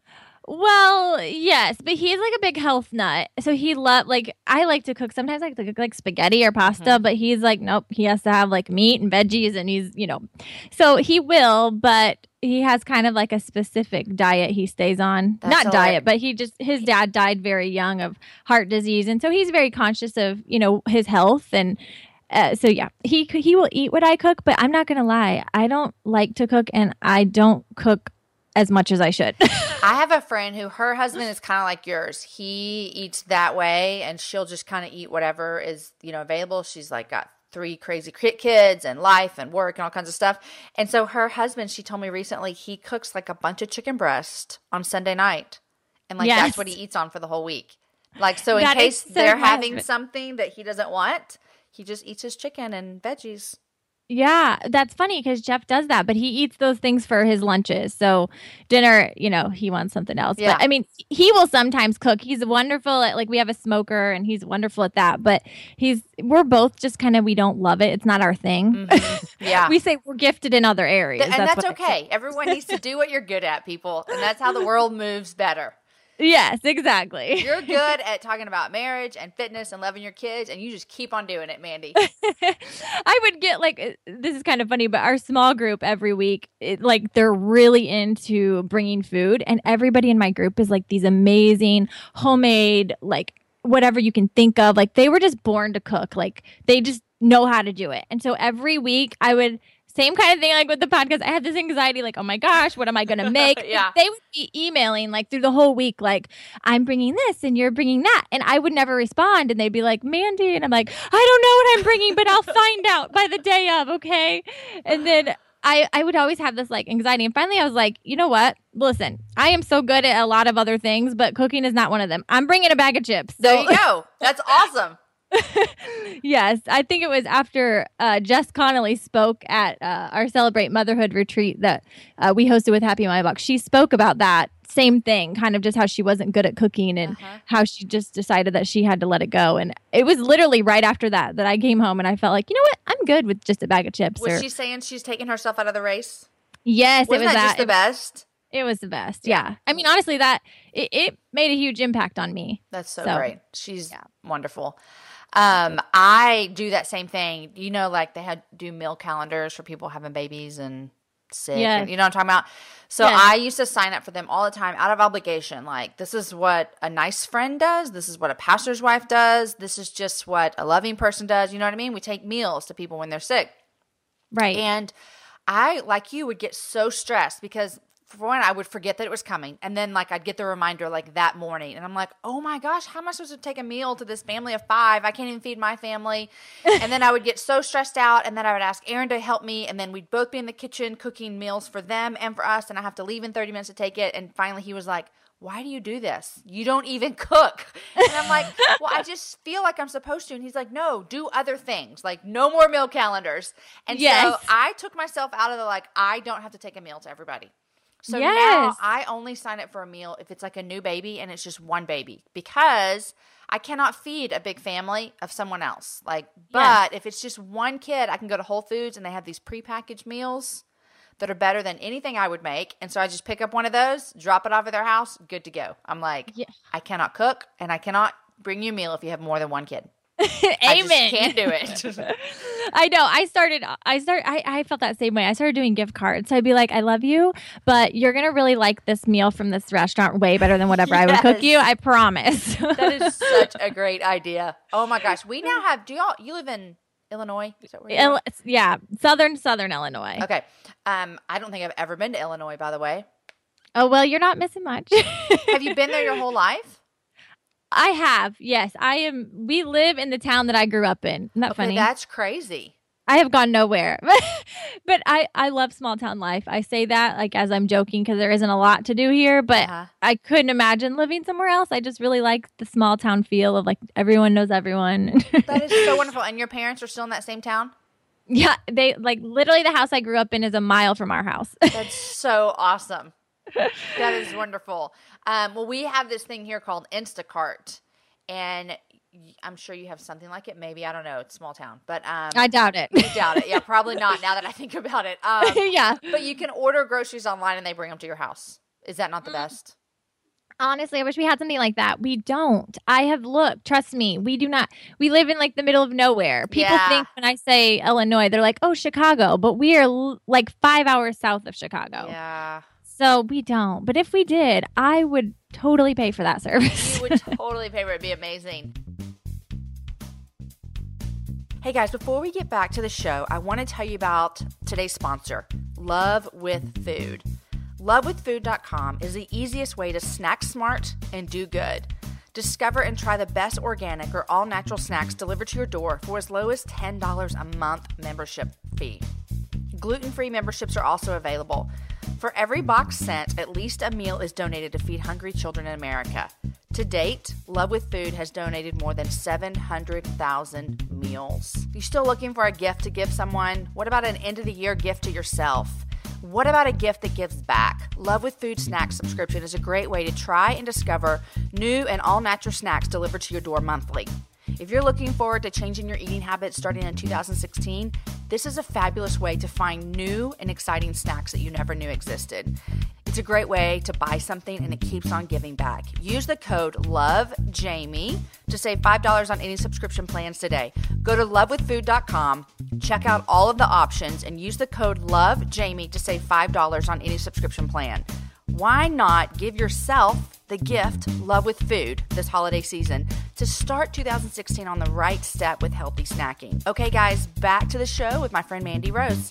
Well, yes, but he's like a big health nut. So he love like I like to cook. Sometimes I like to cook like spaghetti or pasta, mm-hmm. but he's like, nope, he has to have like meat and veggies, and he's, you know, so he will, but he has kind of like a specific diet he stays on. That's Not diet, right. but he just his dad died very young of heart disease, and so he's very conscious of, you know, his health. And Uh, so yeah, he he will eat what I cook, but I'm not gonna lie, I don't like to cook, and I don't cook as much as I should. I have a friend who her husband is kind of like yours. He eats that way, and she'll just kind of eat whatever is, you know, available. She's like got three crazy kids and life and work and all kinds of stuff. And so her husband, she told me recently, he cooks like a bunch of chicken breast on Sunday night, and like yes. that's what he eats on for the whole week. Like so, in that case so they're having husband. something that he doesn't want. He just eats his chicken and veggies. Yeah, that's funny because Jeff does that, but he eats those things for his lunches. So dinner, you know, he wants something else. Yeah. But I mean, he will sometimes cook. He's wonderful at, like, we have a smoker and he's wonderful at that. But he's, we're both just kind of, we don't love it. It's not our thing. Mm-hmm. Yeah. We say we're gifted in other areas. Th- and that's, that's okay. Everyone needs to do what you're good at, people. And that's how the world moves better. Yes, exactly. You're good at talking about marriage and fitness and loving your kids, and you just keep on doing it, Mandy. I would get, like, this is kind of funny, but our small group every week, it, like, they're really into bringing food, and everybody in my group is like these amazing homemade, like, whatever you can think of. Like, they were just born to cook. Like, they just know how to do it. And so every week I would, same kind of thing like with the podcast, I had this anxiety, like, oh my gosh, what am I going to make? Yeah. They would be emailing like through the whole week, like, I'm bringing this and you're bringing that. And I would never respond. And they'd be like, Mandy. And I'm like, I don't know what I'm bringing, but I'll find out by the day of. Okay. And then I, I would always have this like anxiety. And finally I was like, you know what? Listen, I am so good at a lot of other things, but cooking is not one of them. I'm bringing a bag of chips. So. There you go. That's awesome. Yes, I think it was after uh, Jess Connolly spoke at uh, our Celebrate Motherhood retreat that uh, we hosted with Happy My Box. She spoke about that same thing, kind of just how she wasn't good at cooking and Uh-huh. how she just decided that she had to let it go. And it was literally right after that that I came home and I felt like, you know what? I'm good with just a bag of chips. Was or, she saying she's taking herself out of the race? yes, Wasn't it was that that. just the best? It was the best. Yeah. Yeah. I mean, honestly, that it, it made a huge impact on me. That's so, So, great. She's yeah. wonderful. Um, I do that same thing. You know, like they had do meal calendars for people having babies and sick. Yes. And, you know what I'm talking about? So Yes. I used to sign up for them all the time out of obligation. Like, this is what a nice friend does. This is what a pastor's wife does. This is just what a loving person does. You know what I mean? We take meals to people when they're sick. Right. And I, like you, would get so stressed because, for one, I would forget that it was coming. And then, like, I'd get the reminder, like, that morning. And I'm like, oh, my gosh, how am I supposed to take a meal to this family of five? I can't even feed my family. And then I would get so stressed out. And then I would ask Aaron to help me. And then we'd both be in the kitchen cooking meals for them and for us. And I have to leave in thirty minutes to take it. And finally, he was like, why do you do this? You don't even cook. And I'm like, well, I just feel like I'm supposed to. And he's like, no, do other things. Like, no more meal calendars. And Yes. so I took myself out of the, like, I don't have to take a meal to everybody. So now Yes. I only sign up for a meal if it's like a new baby and it's just one baby, because I cannot feed a big family of someone else. Like, but if it's just one kid, I can go to Whole Foods and they have these prepackaged meals that are better than anything I would make. And so I just pick up one of those, drop it off at their house, good to go. I'm like, Yeah. I cannot cook and I cannot bring you a meal if you have more than one kid. Amen. I just can't do it. I know. I started, I start, I, I felt that same way. I started doing gift cards. So I'd be like, I love you, but you're going to really like this meal from this restaurant way better than whatever I would cook Yes. you. I promise. That is such a great idea. Oh my gosh. We now have, do y'all, you live in Illinois? Is that where you Il- are? yeah. Southern, Southern Illinois. Okay. Um, I don't think I've ever been to Illinois, by the way. Oh, well, you're not missing much. Have you been there your whole life? I have. Yes. I am. We live in the town that I grew up in. Isn't that Okay, funny? that's crazy. I have gone nowhere, but I, I love small town life. I say that like as I'm joking because there isn't a lot to do here, but Uh-huh. I couldn't imagine living somewhere else. I just really like the small town feel of like everyone knows everyone. That is so wonderful. And your parents are still in that same town? Yeah, they like literally the house I grew up in is a mile from our house. That's so awesome. That is wonderful. Um, well, we have this thing here called Instacart, and y- I'm sure you have something like it. Maybe, I don't know. It's small town, but um, I doubt it. you doubt it. Yeah, probably not. Now that I think about it, um, Yeah. but you can order groceries online and they bring them to your house. Is that not the best? Honestly, I wish we had something like that. We don't. I have looked. Trust me, we do not. We live in like the middle of nowhere. People Yeah. think when I say Illinois, they're like, "Oh, Chicago," but we are l- like five hours south of Chicago. Yeah, So we don't. But if we did, I would totally pay for that service. you would totally pay for it. It'd be amazing. Hey guys, before we get back to the show, I want to tell you about today's sponsor, Love with Food. love with food dot com is the easiest way to snack smart and do good. Discover and try the best organic or all-natural snacks delivered to your door for as low as ten dollars a month membership fee. Gluten-free memberships are also available. For every box sent, at least a meal is donated to feed hungry children in America. To date, Love with Food has donated more than seven hundred thousand meals. You still looking for a gift to give someone? What about an end of the year gift to yourself? What about a gift that gives back? Love with Food snack subscription is a great way to try and discover new and all-natural snacks delivered to your door monthly. If you're looking forward to changing your eating habits starting in two thousand sixteen, this is a fabulous way to find new and exciting snacks that you never knew existed. It's a great way to buy something and it keeps on giving back. Use the code LOVEJamie to save five dollars on any subscription plans today. Go to love with food dot com, check out all of the options, and use the code LOVEJamie to save five dollars on any subscription plan. Why not give yourself the gift, Love with Food, this holiday season to start two thousand sixteen on the right step with healthy snacking? Okay, guys, back to the show with my friend Mandy Rose.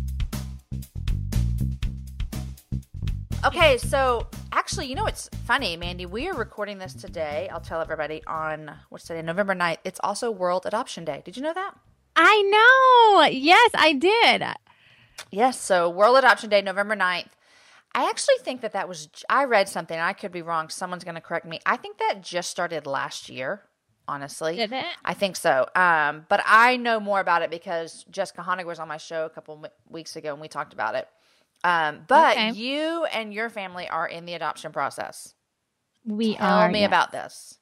Okay, so actually, you know what's funny, Mandy? We are recording this today. I'll tell everybody on, what's today, November ninth. It's also World Adoption Day. Did you know that? I know. Yes, I did. Yes, so World Adoption Day, November ninth. I actually think that that was, I read something, and I could be wrong. Someone's going to correct me. I think that just started last year, honestly. Did it? I think so. Um, but I know more about it because Jessica Honig was on my show a couple weeks ago, and we talked about it. Um, but Okay. you and your family are in the adoption process. We Tell are. me yes. about this.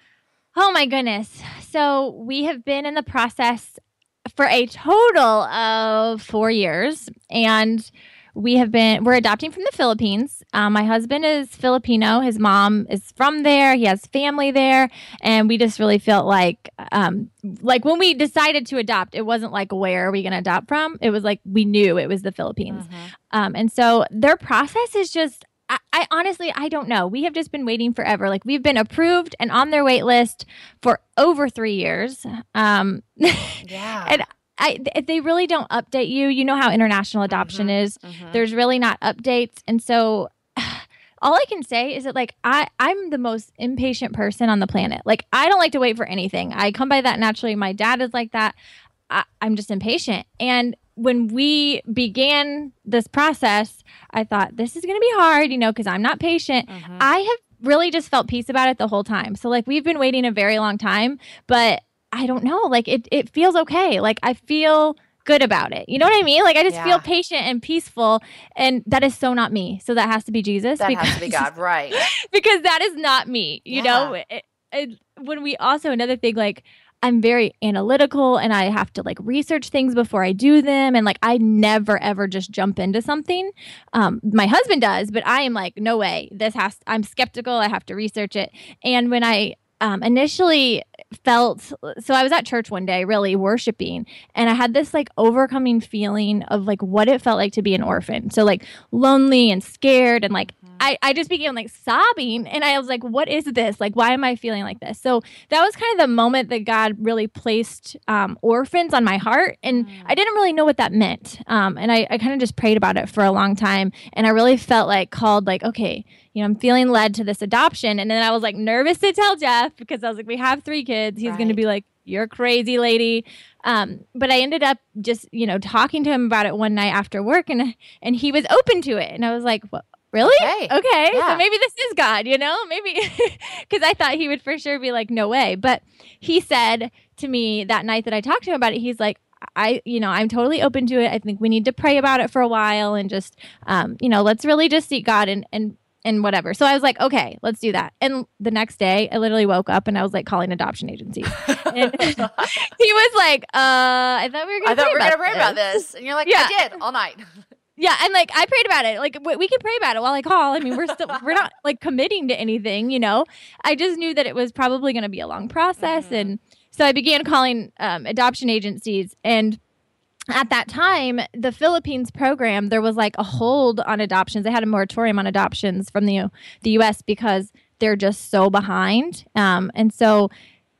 Oh my goodness. So we have been in the process for a total of four years and we have been, we're adopting from the Philippines. Um, my husband is Filipino. His mom is from there. He has family there. And we just really felt like, um, like when we decided to adopt, it wasn't like, where are we going to adopt from? It was like, we knew it was the Philippines. Mm-hmm. Um, and so their process is just, I, I honestly, I don't know. We have just been waiting forever. Like we've been approved and on their wait list for over three years. Um, Yeah. and I, they really don't update you. You know how international adoption Mhm, is. mhm. There's really not updates. And so all I can say is that like I, I'm the most impatient person on the planet. Like I don't like to wait for anything. I come by that naturally. My dad is like that. I, I'm just impatient. And when we began this process, I thought this is going to be hard, you know, because I'm not patient. Mhm. I have really just felt peace about it the whole time. So like we've been waiting a very long time, but I don't know, like it, it feels okay. Like I feel good about it. You know what I mean? Like I just Yeah. feel patient and peaceful, and that is so not me. So that has to be Jesus. That because, has to be God, right? because that is not me. You Yeah. know, it, it, when we also, another thing, like I'm very analytical and I have to like research things before I do them. And like, I never, ever just jump into something. Um, my husband does, but I am like, no way. This has, I'm skeptical. I have to research it. And when I um, initially felt, so I was at church one day, really worshiping, and I had this like overcoming feeling of like what it felt like to be an orphan. So like lonely and scared, and like I, I just began like sobbing, and I was like, what is this? Like, why am I feeling like this? So that was kind of the moment that God really placed um, orphans on my heart, and I didn't really know what that meant. Um, and I, I kind of just prayed about it for a long time, and I really felt like called, like, okay, you know, I'm feeling led to this adoption. And then I was like nervous to tell Jeff because I was like, we have three kids. He's Right. going to be like, you're crazy, lady. Um, but I ended up just, you know, talking to him about it one night after work, and and he was open to it. And I was like, what? Really? Okay. Okay. Yeah. So maybe this is God, you know, maybe because I thought he would for sure be like, no way. But he said to me that night that I talked to him about it, he's like, I, you know, I'm totally open to it. I think we need to pray about it for a while and just, um, you know, let's really just seek God and, and, and whatever. So I was like, okay, let's do that. And the next day I literally woke up and I was like calling adoption agencies. And he was like, uh, I thought we were going I to thought we were going to pray about this. And you're like, Yeah. I did all night. Yeah, and like I prayed about it. Like we, we can pray about it while I call. I mean, we're still we're not like committing to anything, you know. I just knew that it was probably going to be a long process, Mhm. and so I began calling um, adoption agencies. And at that time, the Philippines program, there was like a hold on adoptions. They had a moratorium on adoptions from the the U S because they're just so behind. Um, and so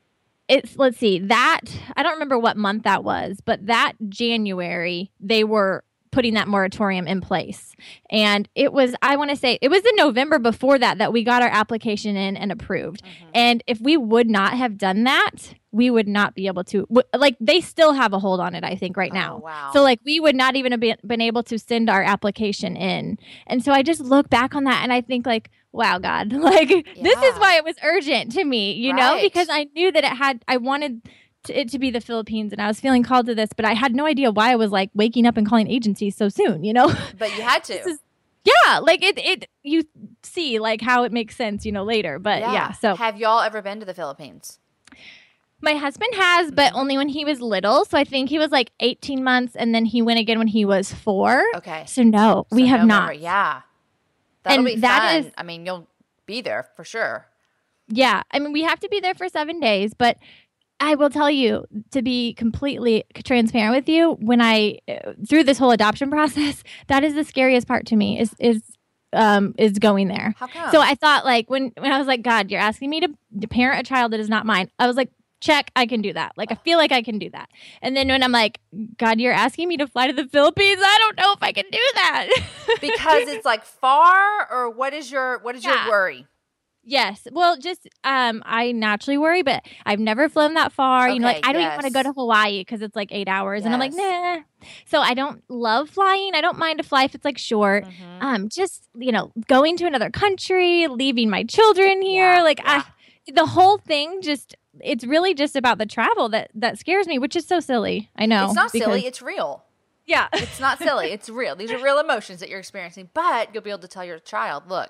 it's let's see that I don't remember what month that was, but that January they were putting that moratorium in place. And it was, I want to say, it was in November before that that we got our application in and approved. Mm-hmm. And if we would not have done that, we would not be able to, w- like they still have a hold on it, I think right now. Oh, wow. So like we would not even have been, been able to send our application in. And so I just look back on that and I think like, wow, God, like this is Yeah. why it was urgent to me, you know, Right. because I knew that it had, I wanted to, it to be the Philippines and I was feeling called to this, but I had no idea why I was like waking up and calling agencies so soon, you know? But you had to. This is- yeah, like it, it, you see like how it makes sense, you know, later. But yeah, so have y'all ever been to the Philippines? my husband has, but only when he was little. So I think he was like eighteen months and then he went again when he was four. Okay. So no, we So have no not. memory. Yeah. That'll And be that fun. is- I mean, you'll be there for sure. Yeah. I mean, we have to be there for seven days, but I will tell you, to be completely transparent with you, when I, uh, through this whole adoption process, that is the scariest part to me is, is, um, is going there. How come? So I thought like when, when I was like, God, you're asking me to, to parent a child that is not mine. I was like, check, I can do that. Like, I feel like I can do that. And then when I'm like, God, you're asking me to fly to the Philippines, I don't know if I can do that. Because it's like far, or what is your what is Yeah. your worry? Yes. Well, just um, I naturally worry, but I've never flown that far. you know, like Okay, I don't even want to go yes. to Hawaii because it's like eight hours, and I'm like, Yes. nah. So I don't love flying. I don't mind to fly if it's like short. Mhm. Um, just you know, going to another country, leaving my children here, Yeah, like yeah. I, the whole thing just. It's really just about the travel that that scares me, which is so silly. I know It's not because- silly. It's real. Yeah. It's not silly. It's real. These are real emotions that you're experiencing. But you'll be able to tell your child, look,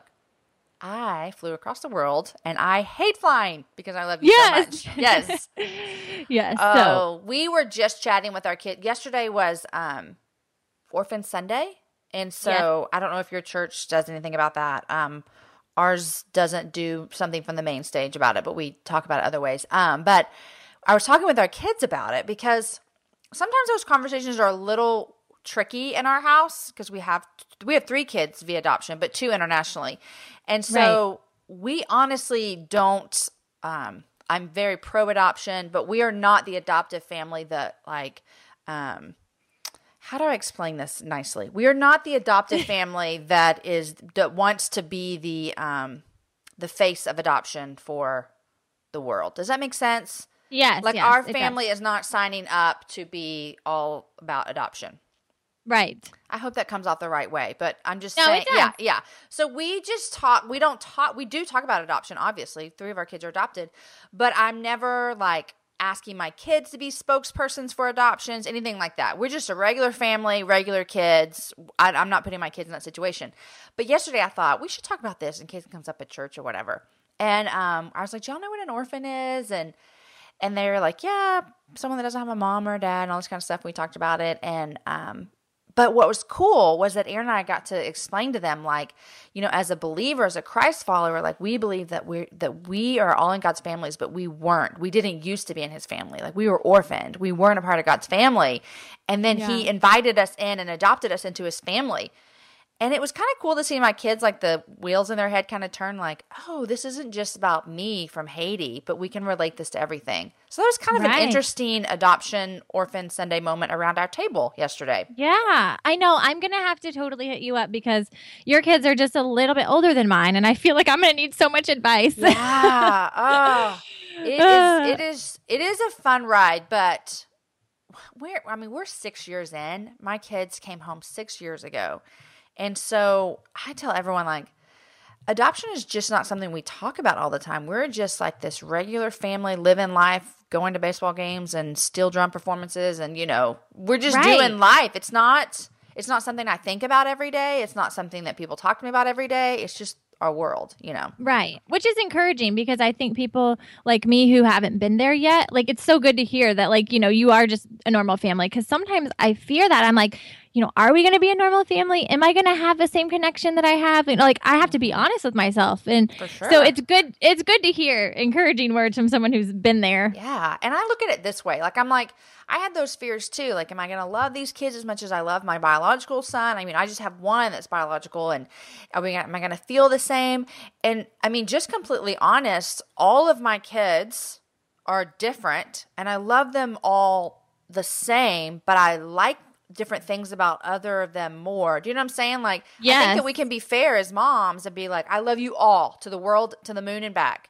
I flew across the world and I hate flying because I love you Yes. so much. Yes. Yes. so Oh, we were just chatting with our kid. Yesterday was um, Orphan Sunday. And so I don't know if your church does anything about that. Um, ours doesn't do something from the main stage about it, but we talk about it other ways. Um, but I was talking with our kids about it because sometimes those conversations are a little tricky in our house because we have we have three kids via adoption, but two internationally. And so we honestly don't um, I'm very pro adoption, but we are not the adoptive family that like um, how do I explain this nicely? We are not the adoptive family that is that wants to be the um, the face of adoption for the world. Does that make sense? yes, Like yes, our it does. family is not signing up to be all about adoption. right? I hope that comes out the right way, but I'm just No, it saying, yeah, does. yeah. So we just talk. We don't talk. We do talk about adoption. Obviously, three of our kids are adopted, but I'm never like asking my kids to be spokespersons for adoptions, anything like that. We're just a regular family, regular kids. I, I'm not putting my kids in that situation. But yesterday, I thought we should talk about this in case it comes up at church or whatever. And um, I was like, "Do y'all know what an orphan is?" And and they were like, "Yeah, someone that doesn't have a mom or a dad and all this kind of stuff." We talked about it, and um, but what was cool was that Aaron and I got to explain to them, like, you know, as a believer, as a Christ follower, like we believe that we that we are all in God's families, but we weren't. We didn't used to be in His family. Like we were orphaned. We weren't a part of God's family, and then He Yeah. invited us in and adopted us into His family. And it was kind of cool to see my kids, like the wheels in their head kind of turn like, oh, this isn't just about me from Haiti, but we can relate this to everything. So that was kind of an Right. interesting adoption orphan Sunday moment around our table yesterday. Yeah, I know. I'm going to have to totally hit you up because your kids are just a little bit older than mine. And I feel like I'm going to need so much advice. Yeah. Oh, it is, it is, it is a fun ride, but we're, I mean, we're six years in. My kids came home six years ago. And so I tell everyone, like, adoption is just not something we talk about all the time. We're just like this regular family living life, going to baseball games and steel drum performances. And, you know, we're just Right. doing life. It's not, it's not something I think about every day. It's not something that people talk to me about every day. It's just our world, you know? Right. Which is encouraging because I think people like me who haven't been there yet, like it's so good to hear that, like, you know, you are just a normal family. Because sometimes I fear that I'm like, you know, are we going to be a normal family? Am I going to have the same connection that I have? You know, like I have to be honest with myself. And For sure. so it's good. It's good to hear encouraging words from someone who's been there. Yeah. And I look at it this way. Like, I'm like, I had those fears too. Like, am I going to love these kids as much as I love my biological son? I mean, I just have one that's biological, and are we, am I going to feel the same? And I mean, just completely honest, all of my kids are different, and I love them all the same, but I like different things about other of them more. Do you know what I'm saying? Like, I think Yes. that we can be fair as moms and be like, I love you all to the world, to the moon and back.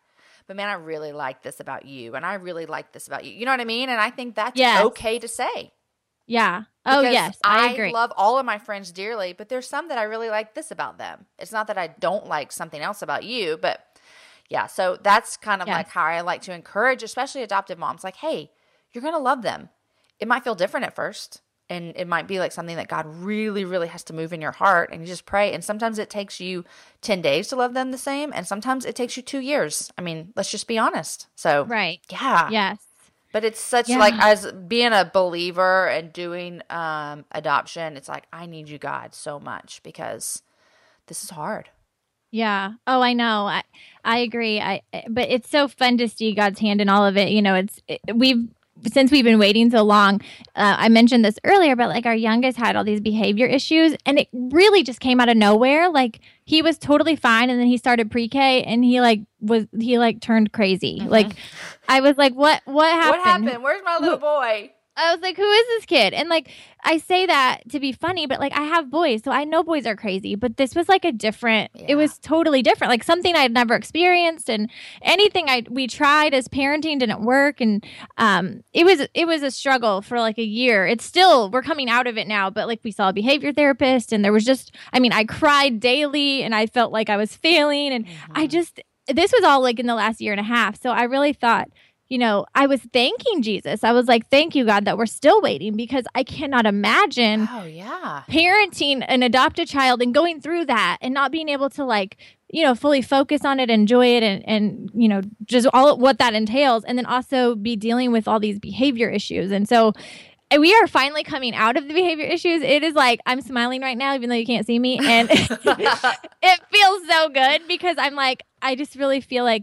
but man, I really like this about you. And I really like this about you. You know what I mean? And I think that's Yes. okay to say. Yeah. Oh, Because yes. I, I agree. love all of my friends dearly, but there's some that I really like this about them. It's not that I don't like something else about you, but yeah. So that's kind of Yes. like how I like to encourage, especially adoptive moms. Like, hey, you're going to love them. It might feel different at first. And it might be like something that God really, really has to move in your heart. And you just pray. And sometimes it takes you ten days to love them the same. And sometimes it takes you two years. I mean, let's just be honest. So, Right. yeah. Yes. But it's such Yeah. like, as being a believer and doing um, adoption, it's like, I need you, God, so much because this is hard. Yeah. Oh, I know. I I agree. I but it's so fun to see God's hand in all of it. You know, it's it, we've since we've been waiting so long. Uh, I mentioned this earlier, but like our youngest had all these behavior issues, and it really just came out of nowhere. Like he was totally fine, and then he started pre-K, and he like was he like turned crazy. Mm-hmm. Like I was like, what what happened? What happened? Where's my little boy? I was like, who is this kid? And like, I say that to be funny, but like, I have boys, so I know boys are crazy. But this was like a different, Yeah. it was totally different, like something I'd never experienced. And anything I we tried as parenting didn't work. And um, it was it was a struggle for like a year. It's still, we're coming out of it now, but like we saw a behavior therapist, and there was just, I mean, I cried daily, and I felt like I was failing. And Mm-hmm. I just, this was all like in the last year and a half. So I really thought, you know, I was thanking Jesus. I was like, thank you, God, that we're still waiting, because I cannot imagine Oh, yeah. parenting an adopted child and going through that and not being able to like, you know, fully focus on it, enjoy it, and, and, you know, just all what that entails. And then also be dealing with all these behavior issues. And so and we are finally coming out of the behavior issues. It is like, I'm smiling right now, even though you can't see me. And it feels so good, because I'm like, I just really feel like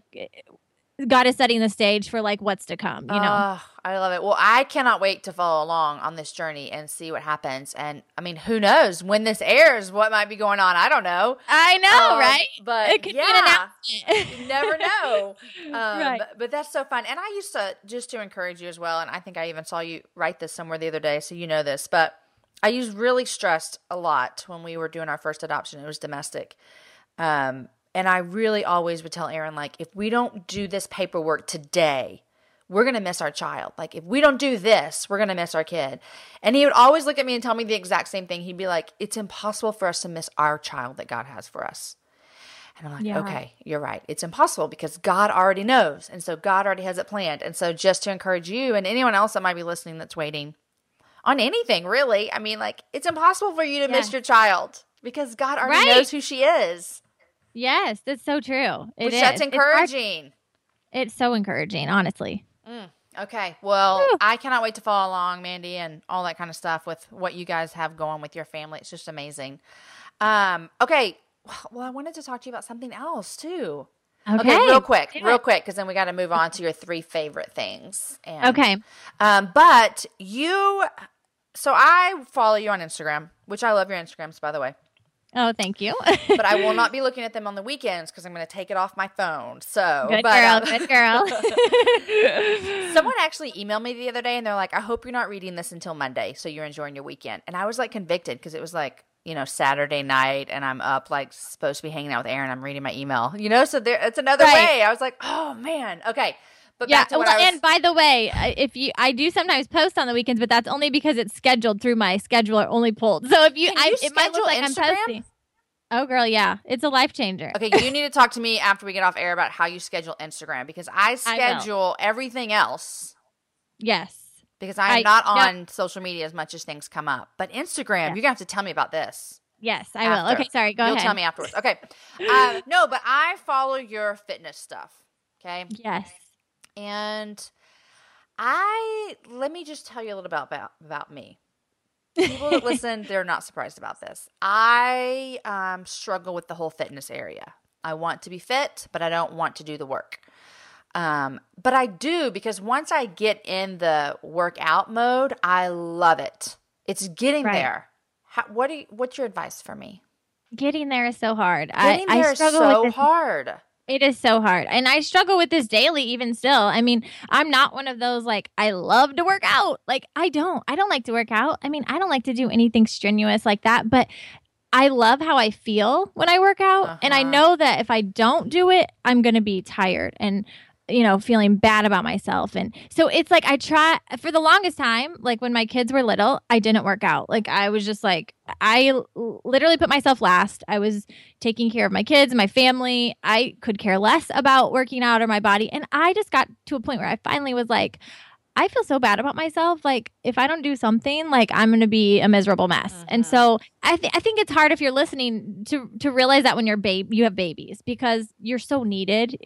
God is setting the stage for like what's to come, you know? Oh, I love it. Well, I cannot wait to follow along on this journey and see what happens. And I mean, who knows when this airs, what might be going on? I don't know. I know, Um, right? But It could be an yeah, announcement. you never know. Um, Right. but, but that's so fun. And I used to, just to encourage you as well, and I think I even saw you write this somewhere the other day, so you know this, but I used really stressed a lot when we were doing our first adoption. It was domestic. Um, and I really always would tell Aaron, like, if we don't do this paperwork today, we're going to miss our child. Like, if we don't do this, we're going to miss our kid. And he would always look at me and tell me the exact same thing. He'd be like, it's impossible for us to miss our child that God has for us. And I'm like, Yeah. okay, you're right. It's impossible because God already knows. And so God already has it planned. And so just to encourage you and anyone else that might be listening that's waiting on anything, really, I mean, like, it's impossible for you to Yeah. miss your child because God already Right. knows who she is. Yes, that's so true. It Which is. that's It's hard- encouraging. It's, so encouraging, honestly. Okay. Well, Whew. I cannot wait to follow along, Mandy, and all that kind of stuff with what you guys have going with your family. It's just amazing. Um, okay. Well, I wanted to talk to you about something else too. Okay, Okay, real quick, do real it. quick, because then we got to move on to your three favorite things. And, Okay. Um, but you, so I follow you on Instagram, which I love your Instagrams, by the way. Oh, thank you. But I will not be looking at them on the weekends because I'm going to take it off my phone. So, Good but, girl, um, good girl. Someone actually emailed me the other day and they're like, I hope you're not reading this until Monday, so you're enjoying your weekend. And I was like convicted because it was like, you know, Saturday night and I'm up like supposed to be hanging out with Aaron. I'm reading my email, you know, so there, it's another Right. way. I was like, oh man. Okay. But Yeah, back to what well, I was, and by the way, I- if you, I do sometimes post on the weekends, but that's only because it's scheduled through my scheduler only pulled. So if you, Can I, you it might schedule look like Instagram? I'm posting. Oh, girl, yeah, it's a life changer. okay, you need to talk to me after we get off air about how you schedule Instagram because I will. schedule everything else Yes. because I am I- not yep. on social media as much as things come up. But Instagram, Yeah. you're going to have to tell me about this. Yes, I will. after. Okay, sorry. Go You'll ahead. tell me afterwards. Okay. Um, no, but I follow your fitness stuff. Okay. Yes. And I let me just tell you a little about about, about me. People that listen, they're not surprised about this. I um, struggle with the whole fitness area. I want to be fit, but I don't want to do the work. Um, but I do because once I get in the workout mode, I love it. It's getting Right. there. How, what do you, what's your advice for me? Getting there is so hard. Getting I, there I is struggle so with this. hard. It is so hard. And I struggle with this daily, even still. I mean, I'm not one of those like, I love to work out. Like, I don't. I don't like to work out. I mean, I don't like to do anything strenuous like that. But I love how I feel when I work out. And I Uh-huh. know that if I don't do it, I'm going to be tired. And you know, feeling bad about myself. And so it's like I try for the longest time, like when my kids were little, I didn't work out. Like I was just like, I l- literally put myself last. I was taking care of my kids and my family. I could care less about working out or my body. And I just got to a point where I finally was like, I feel so bad about myself. Like if I don't do something, like I'm going to be a miserable mess. Mm-hmm. And so I, th- I think it's hard if you're listening to to realize that when you're babe, you have babies because you're so needed.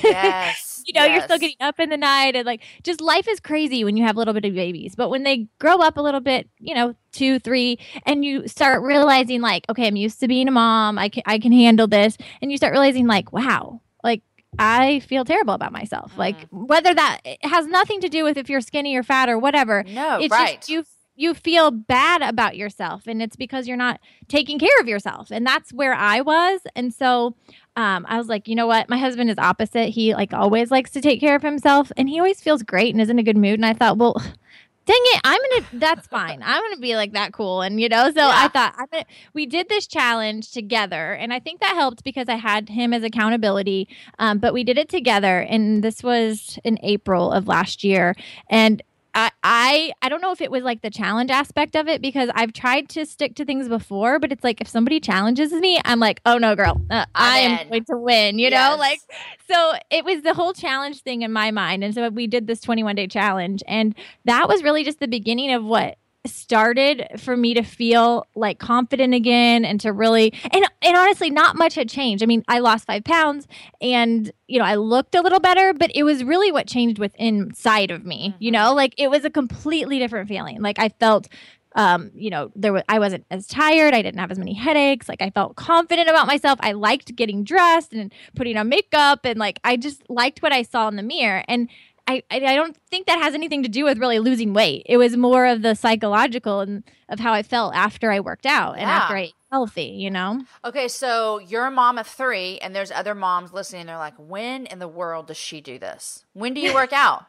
Yes. you know, yes. you're still getting up in the night and like just life is crazy when you have little bit of babies. But when they grow up a little bit, you know, two, three, and you start realizing like, okay, I'm used to being a mom. I can, I can handle this. And you start realizing like, wow, like I feel terrible about myself. Mm. Like whether that it has nothing to do with if you're skinny or fat or whatever. No, it's right. just you you feel bad about yourself, and it's because you're not taking care of yourself. And that's where I was. And so um, I was like, you know what? My husband is opposite. He like always likes to take care of himself, and he always feels great and is in a good mood. And I thought, well, dang it, I'm gonna. That's fine. I'm gonna be like that cool, and you know. So yeah. I thought I'm gonna, we did this challenge together, and I think that helped because I had him as accountability. Um, but we did it together, and this was in April of last year, and. I, I I don't know if it was like the challenge aspect of it because I've tried to stick to things before, but it's like if somebody challenges me, I'm like, oh no, girl, uh, I am going to win, you yes. know, like so it was the whole challenge thing in my mind. And so we did this twenty-one day challenge, and that was really just the beginning of what started for me to feel like confident again and to really and and honestly not much had changed. I mean, I lost five pounds and you know I looked a little better, but it was really what changed within inside of me. Mm-hmm. You know, like it was a completely different feeling. Like I felt um you know there was I wasn't as tired, I didn't have as many headaches, like I felt confident about myself. I liked getting dressed and putting on makeup, and like I just liked what I saw in the mirror. And I, I don't think that has anything to do with really losing weight. It was more of the psychological and of how I felt after I worked out and yeah. after I ate healthy, you know? Okay, so you're a mom of three, and there's other moms listening. They're like, when in the world does she do this? When do you work out?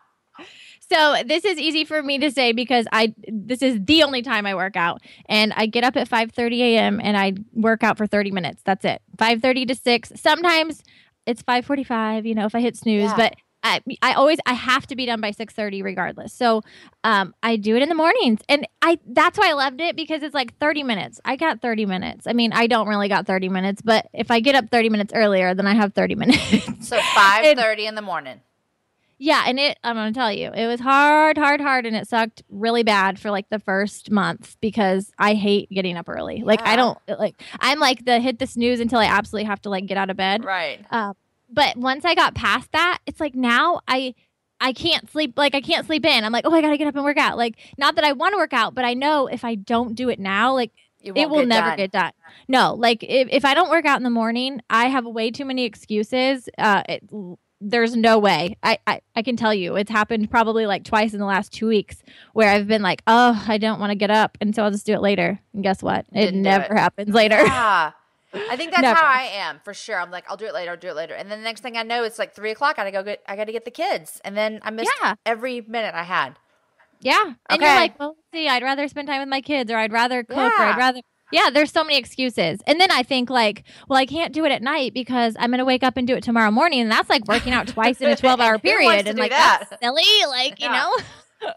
So this is easy for me to say because I this is the only time I work out. And I get up at five thirty a.m. and I work out for thirty minutes. That's it. five thirty to six. Sometimes it's five forty-five, you know, if I hit snooze. Yeah. But I, I always I have to be done by six thirty regardless. So um, I do it in the mornings, and I that's why I loved it because it's like thirty minutes. I got thirty minutes. I mean, I don't really got thirty minutes, but if I get up thirty minutes earlier, then I have thirty minutes. So five thirty in the morning. Yeah, and it I'm going to tell you, it was hard, hard, hard, and it sucked really bad for like the first month because I hate getting up early. Yeah. Like I don't like I'm like the hit the snooze until I absolutely have to like get out of bed. Right. Um, But once I got past that, it's like now I I can't sleep. Like I can't sleep in. I'm like, oh, I got to get up and work out. Like not that I want to work out, but I know if I don't do it now, like it, it will get never done. get done. No, like if, if I don't work out in the morning, I have way too many excuses. Uh, it, there's no way. I, I, I can tell you it's happened probably like twice in the last two weeks where I've been like, oh, I don't want to get up. And so I'll just do it later. And guess what? It Didn't never it. happens later. Yeah. I think that's Never. how I am for sure. I'm like, I'll do it later. I'll do it later. And then the next thing I know, it's like three o'clock. I gotta go get, I gotta get the kids. And then I missed Yeah. every minute I had. Yeah. And Okay. you're like, well, let's see, I'd rather spend time with my kids, or I'd rather cook, or Yeah. I'd rather. Yeah, there's so many excuses. And then I think like, well, I can't do it at night because I'm going to wake up and do it tomorrow morning. And that's like working out twice in a twelve hour Who wants period. to And do like, that? that's silly. Like, you Yeah. know?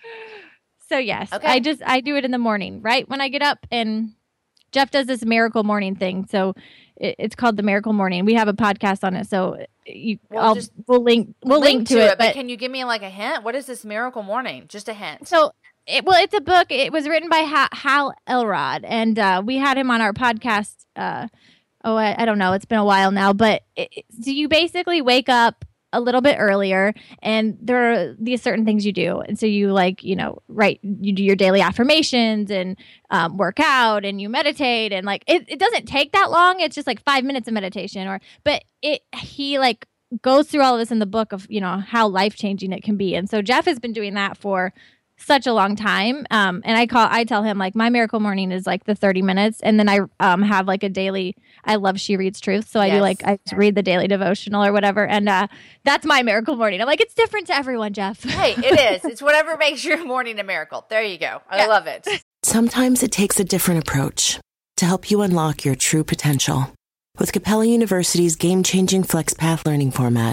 So yes, Okay. I just, I do it in the morning, right? When I get up, and Jeff does this miracle morning thing. So it, it's called the Miracle Morning. We have a podcast on it. So you, We'll I'll, just we'll link, we'll link, to, it. But can you give me like a hint? What is this Miracle Morning? Just a hint. So, it, well, it's a book. It was written by ha- Hal Elrod, and uh, we had him on our podcast. Uh, oh, I, I don't know. It's been a while now, but it, it, so you basically wake up a little bit earlier, and there are these certain things you do. And so you like, you know, write, you do your daily affirmations and um, work out, and you meditate, and like it, it doesn't take that long. It's just like five minutes of meditation, or but it he like goes through all of this in the book of, you know, how life changing it can be. And so Jeff has been doing that for such a long time. Um, and I call, I tell him like my miracle morning is like the thirty minutes. And then I um, have like a daily, I love She Reads Truth. So I Yes. do like, I read the daily devotional or whatever. And uh, that's my miracle morning. I'm like, it's different to everyone, Jeff. Hey, it is. It's whatever makes your morning a miracle. There you go. I Yeah. love it. Sometimes it takes a different approach to help you unlock your true potential. With Capella University's game-changing FlexPath learning format,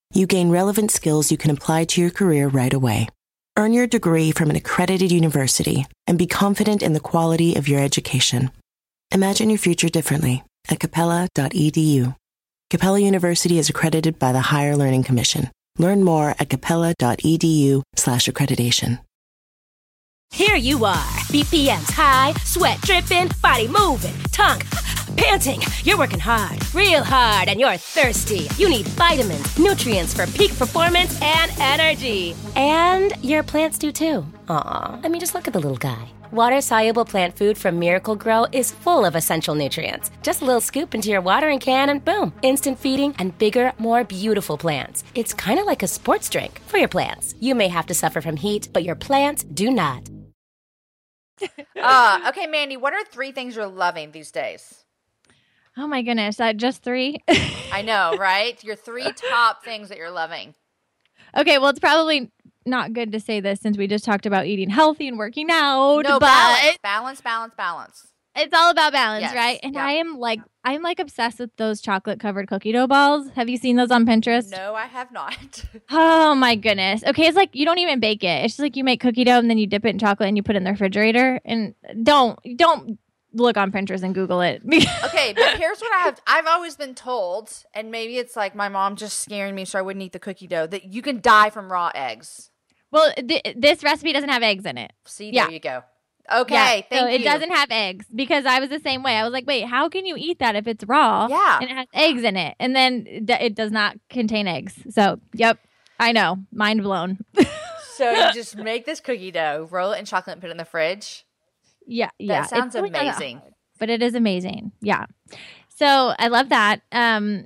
You gain relevant skills you can apply to your career right away. Earn your degree from an accredited university and be confident in the quality of your education. Imagine your future differently at capella dot e d u. Capella University is accredited by the Higher Learning Commission. Learn more at capella dot e d u slash accreditation. Here you are, B P Ms high, sweat dripping, body moving, tongue panting. You're working hard, real hard, and you're thirsty. You need vitamins, nutrients for peak performance and energy. And your plants do too. Aw, I mean, just look at the little guy. Water-soluble plant food from Miracle Grow is full of essential nutrients. Just a little scoop into your watering can and boom, instant feeding and bigger, more beautiful plants. It's kind of like a sports drink for your plants. You may have to suffer from heat, but your plants do not. uh, okay, Mandy, what are three things you're loving these days? Oh my goodness, that just three? I know, right? Your three top things that you're loving. Okay, well, it's probably not good to say this since we just talked about eating healthy and working out. No, but balance, balance, balance, balance. It's all about balance, Yes, right? And yep. I am like, I'm like obsessed with those chocolate covered cookie dough balls. Have you seen those on Pinterest? No, I have not. Oh my goodness. Okay, it's like you don't even bake it. It's just like you make cookie dough and then you dip it in chocolate and you put it in the refrigerator. And don't don't look on Pinterest and Google it. Okay, but here's what I have. I've always been told, and maybe it's like my mom just scaring me so I wouldn't eat the cookie dough, that you can die from raw eggs. Well, th- this recipe doesn't have eggs in it. See, yeah. there you go. Okay, yeah, thank so you. it doesn't have eggs because I was the same way. I was like, wait, how can you eat that if it's raw? Yeah. And it has eggs in it. And then it does not contain eggs. So, yep, I know. Mind blown. So you just make this cookie dough, roll it in chocolate and put it in the fridge? Yeah, yeah. That sounds it's really amazing. not hard, but it is amazing. Yeah. So I love that. Um,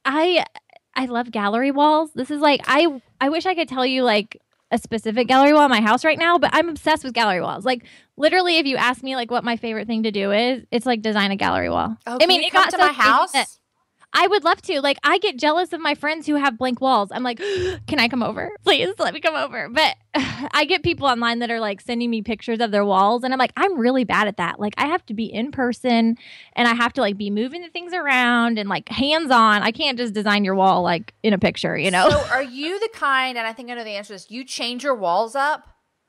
I I love gallery walls. This is like, I I wish I could tell you like a specific gallery wall in my house right now, but I'm obsessed with gallery walls. Like literally, if you ask me like what my favorite thing to do is, it's like design a gallery wall. Oh, I mean, can you it come got to so my house? crazy that I would love to. Like, I get jealous of my friends who have blank walls. I'm like, can I come over? Please let me come over. But I get people online that are like sending me pictures of their walls. And I'm like, I'm really bad at that. Like, I have to be in person and I have to like be moving the things around and like hands on. I can't just design your wall like in a picture, you know? So are you the kind, and I think I know the answer to this, you change your walls up?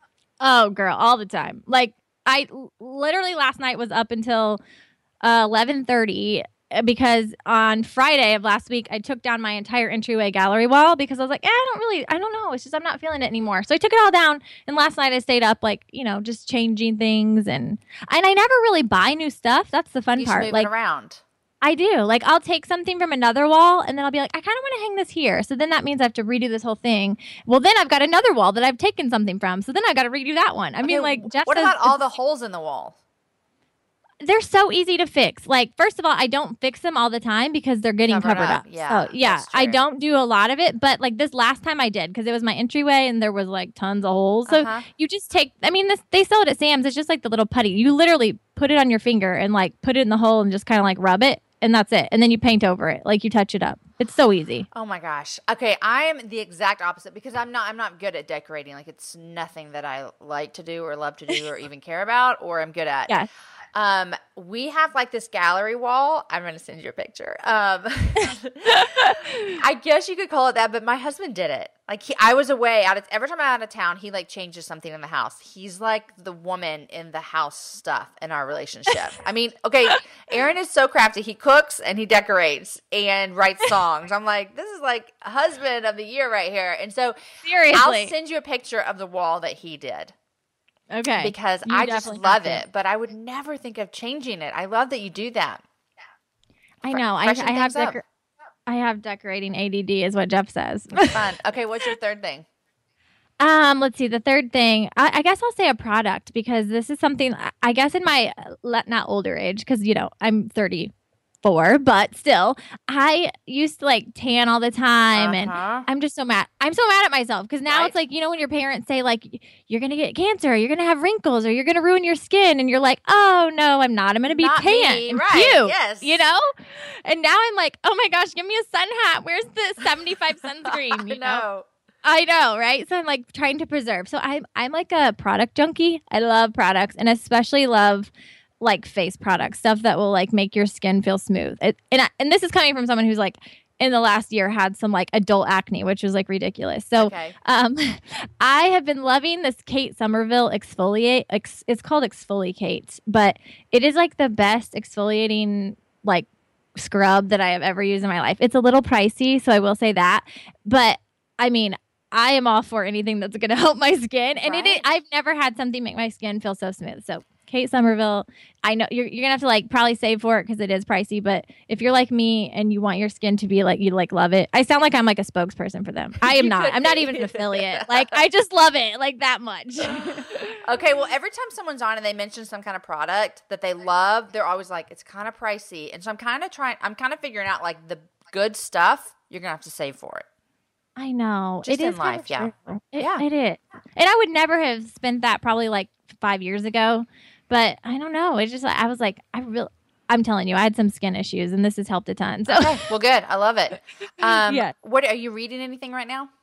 Oh, girl, all the time. Like, I literally last night was up until uh, eleven thirty because on Friday of last week, I took down my entire entryway gallery wall because I was like, eh, I don't really, I don't know. It's just I'm not feeling it anymore. So I took it all down. And last night I stayed up like, you know, just changing things. And and I never really buy new stuff. That's the fun You part. move Like it around. I do. Like I'll take something from another wall and then I'll be like, I kind of want to hang this here. So then that means I have to redo this whole thing. Well, then I've got another wall that I've taken something from. So then I've got to redo that one. I Okay, mean, like, Jeff what says about all it's- the holes in the wall? they're so easy to fix. Like, first of all, I don't fix them all the time because they're getting Covered covered, up. up. Yeah, So, yeah, that's I true. don't do a lot of it, but like this last time I did because it was my entryway and there was like tons of holes. So Uh-huh. you just take, I mean, this they sell it at Sam's. It's just like the little putty. You literally put it on your finger and like put it in the hole and just kind of like rub it. And that's it. And then you paint over it. Like you touch it up. It's so easy. Oh my gosh. Okay, I am the exact opposite because I'm not I'm not good at decorating. Like it's nothing that I like to do or love to do or even care about or I'm good at. Yeah. Um, we have like this gallery wall. I'm going to send you a picture. Um, I guess you could call it that, but my husband did it. Like he, I was away out of, every time I'm out of town, he like changes something in the house. He's like the woman in the house stuff in our relationship. I mean, okay, Aaron is so crafty. He cooks and he decorates and writes songs. I'm like, this is like husband of the year right here. And so Seriously. I'll send you a picture of the wall that he did. Okay. Because You I just definitely love have to. it, but I would never think of changing it. I love that you do that. I know. I, Freshen I have things up. decor- I have decorating A D D is what Jeff says. Fun. Okay, what's your third thing? Um, let's see. The third thing, I, I guess I'll say a product because this is something I guess in my le- not older age because you know I'm thirty-four, but still I used to like tan all the time, and Uh-huh. I'm just so mad. I'm so mad at myself because now Right. it's like you know when your parents say like you're gonna get cancer, you're gonna have wrinkles, or you're gonna ruin your skin, and you're like, oh no, I'm not. I'm gonna be Not tan me. and Right. cute. Yes. You know. And now I'm like, oh my gosh, give me a sun hat. Where's the seventy-five sunscreen? You know. No. I know, right? So I'm like trying to preserve. So I'm I'm like a product junkie. I love products and especially love like face products, stuff that will like make your skin feel smooth. It, and I, and this is coming from someone who's like in the last year had some like adult acne, which was like ridiculous. So Okay. um, I have been loving this Kate Somerville exfoliate. Ex- it's called Exfoliate, but it is like the best exfoliating like scrub that I have ever used in my life. It's a little pricey, so I will say that. But I mean, I am all for anything that's going to help my skin. And Right. it is, I've never had something make my skin feel so smooth. So Kate Somerville, I know you're, you're going to have to like probably save for it because it is pricey. But if you're like me and you want your skin to be like, you like love it. I sound like I'm like a spokesperson for them. I am You not. could I'm not be. even an affiliate. Like I just love it like that much. Okay, well, every time someone's on and they mention some kind of product that they love, they're always like, it's kind of pricey. And so I'm kind of trying, I'm kind of figuring out like the good stuff you're going to have to save for it. I know. Just it in is kind life, of yeah. true. It, Yeah. It is. And I would never have spent that probably like five years ago. But I don't know. It's just like, I was like, I really, I'm telling you, I had some skin issues and this has helped a ton. So, Okay, well, good. I love it. Um, Yeah. What are you reading anything right now?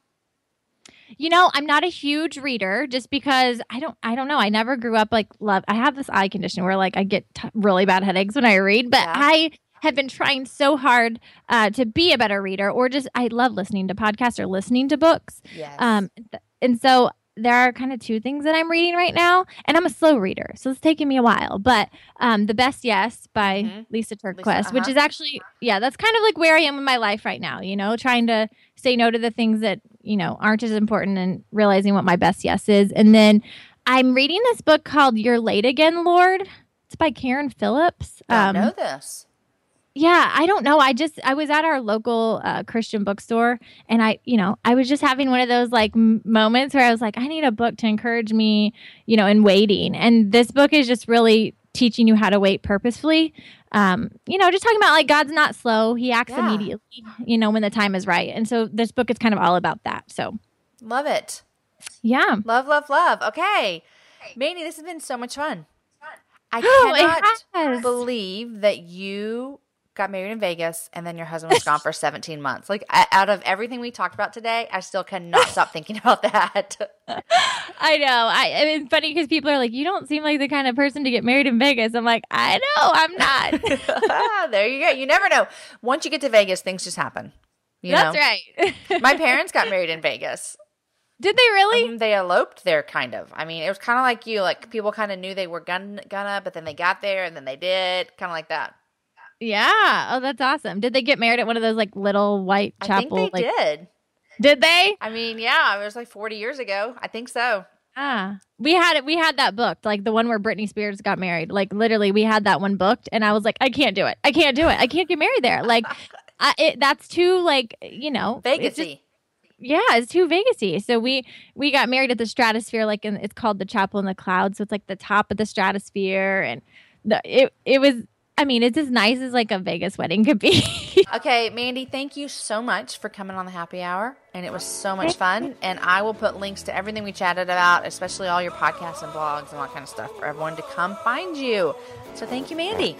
you know, I'm not a huge reader just because I don't, I don't know. I never grew up like love. I have this eye condition where like I get t- really bad headaches when I read, but Yeah. I have been trying so hard uh, to be a better reader or just, I love listening to podcasts or listening to books. Yes. Um, th- and so there are kind of two things that I'm reading right now, and I'm a slow reader, so it's taking me a while. But um, The Best Yes by Mhm. Lisa Turquest, Lisa, which uh-huh. is actually, yeah, that's kind of like where I am in my life right now, you know, trying to say no to the things that, you know, aren't as important and realizing what my best yes is. And then I'm reading this book called You're Late Again, Lord. It's by Karen Phillips. Don't know this. Yeah, I don't know. I just, I was at our local uh, Christian bookstore and I, you know, I was just having one of those like m- moments where I was like, I need a book to encourage me, you know, in waiting. And this book is just really teaching you how to wait purposefully. Um, you know, just talking about like God's not slow. He acts Yeah. immediately, you know, when the time is right. And so this book is kind of all about that. So Love it. yeah. Love, love, love. Okay. Mandy, this has been so much fun. I Oh, it cannot has. believe that you got married in Vegas and then your husband was gone for seventeen months. Like, I, out of everything we talked about today, I still cannot stop thinking about that. I know. I, I mean, it's funny because people are like, you don't seem like the kind of person to get married in Vegas. I'm like, I know, I'm not. There you go. You never know. Once you get to Vegas, things just happen. You That's know? right. My parents got married in Vegas. Did they really? Um, they eloped there, kind of. I mean, it was kind of like you. Like, people kind of knew they were gonna, gonna, but then they got there, and then they did. Kind of like that. Yeah. Oh, that's awesome. Did they get married at one of those like little white chapel? I think they like, did. Did they? I mean, yeah, it was like forty years ago. I think so. Ah, we had it. We had that booked, like the one where Britney Spears got married. Like literally, we had that one booked, and I was like, I can't do it. I can't do it. I can't get married there. Like, I, it, that's too like you know it's just- Vegas-y. Yeah, it's too Vegas-y. So we we got married at the Stratosphere, like in, it's called the Chapel in the Clouds. So it's like the top of the Stratosphere, and the it it was. I mean, it's as nice as like a Vegas wedding could be. Okay, Mandy, thank you so much for coming on the happy hour. And it was so much fun. And I will put links to everything we chatted about, especially all your podcasts and blogs and all that kind of stuff for everyone to come find you. So thank you, Mandy.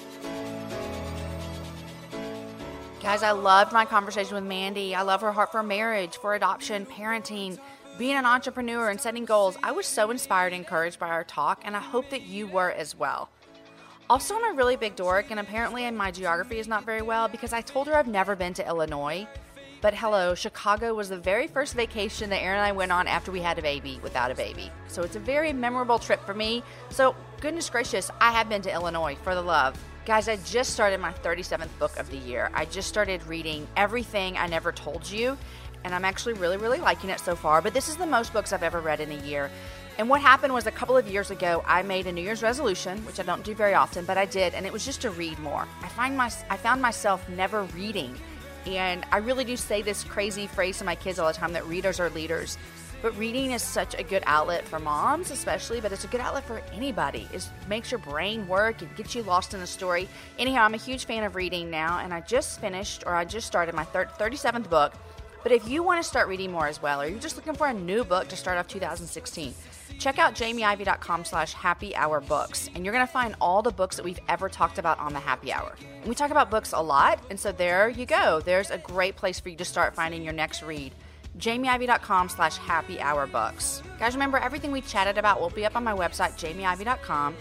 Guys, I loved my conversation with Mandy. I love her heart for marriage, for adoption, parenting, being an entrepreneur, and setting goals. I was so inspired and encouraged by our talk, and I hope that you were as well. Also, I'm a really big dork, and apparently my geography is not very well because I told her I've never been to Illinois. But hello, Chicago was the very first vacation that Aaron and I went on after we had a baby without a baby. So it's a very memorable trip for me. So goodness gracious, I have been to Illinois for the love. Guys, I just started my thirty-seventh book of the year. I just started reading Everything I Never Told You, and I'm actually really, really liking it so far. But this is the most books I've ever read in a year. And what happened was a couple of years ago, I made a New Year's resolution, which I don't do very often, but I did, and it was just to read more. I find my, I found myself never reading, and I really do say this crazy phrase to my kids all the time that readers are leaders. But reading is such a good outlet for moms especially, but it's a good outlet for anybody. It makes your brain work and gets you lost in a story. Anyhow, I'm a huge fan of reading now, and I just finished, or I just started my thirty-seventh book. But if you want to start reading more as well, or you're just looking for a new book to start off two thousand sixteen, check out jamieivey.com slash happy hour books, and you're going to find all the books that we've ever talked about on the happy hour. And we talk about books a lot, and so there you go. There's a great place for you to start finding your next read. jamieivey.com slash happy hour books. Guys, remember, everything we chatted about will be up on my website, jamieivey dot com.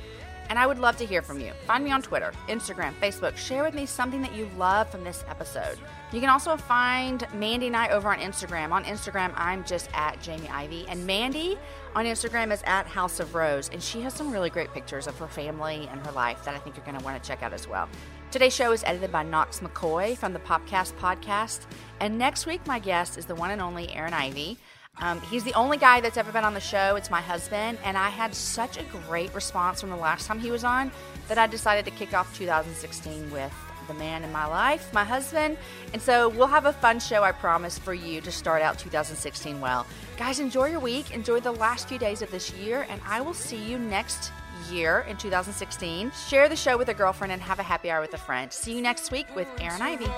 And I would love to hear from you. Find me on Twitter, Instagram, Facebook. Share with me something that you love from this episode. You can also find Mandy and I over on Instagram. On Instagram, I'm just at Jamie Ivey. And Mandy on Instagram is at House of Rose. And she has some really great pictures of her family and her life that I think you're going to want to check out as well. Today's show is edited by Knox McCoy from the Popcast podcast. And next week, my guest is the one and only Aaron Ivey. Um, he's the only guy that's ever been on the show. It's my husband, and I had such a great response from the last time he was on that I decided to kick off two thousand sixteen with the man in my life, my husband. And so we'll have a fun show, I promise, for you to start out two thousand sixteen well. Guys, enjoy your week. Enjoy the last few days of this year, and I will see you next year in two thousand sixteen. Share the show with a girlfriend and have a happy hour with a friend. See you next week with Aaron Ivey.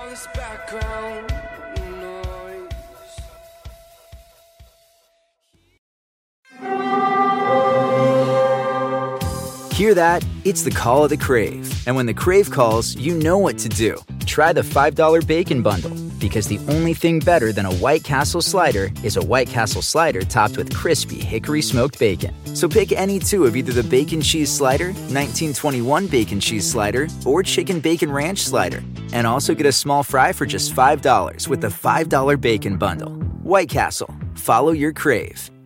Hear that? It's the call of the Crave. And when the Crave calls, you know what to do. Try the five dollar Bacon Bundle, because the only thing better than a White Castle slider is a White Castle slider topped with crispy hickory smoked bacon. So pick any two of either the Bacon Cheese Slider, nineteen twenty-one Bacon Cheese Slider, or Chicken Bacon Ranch Slider. And also get a small fry for just five dollars with the five dollar Bacon Bundle. White Castle. Follow your Crave.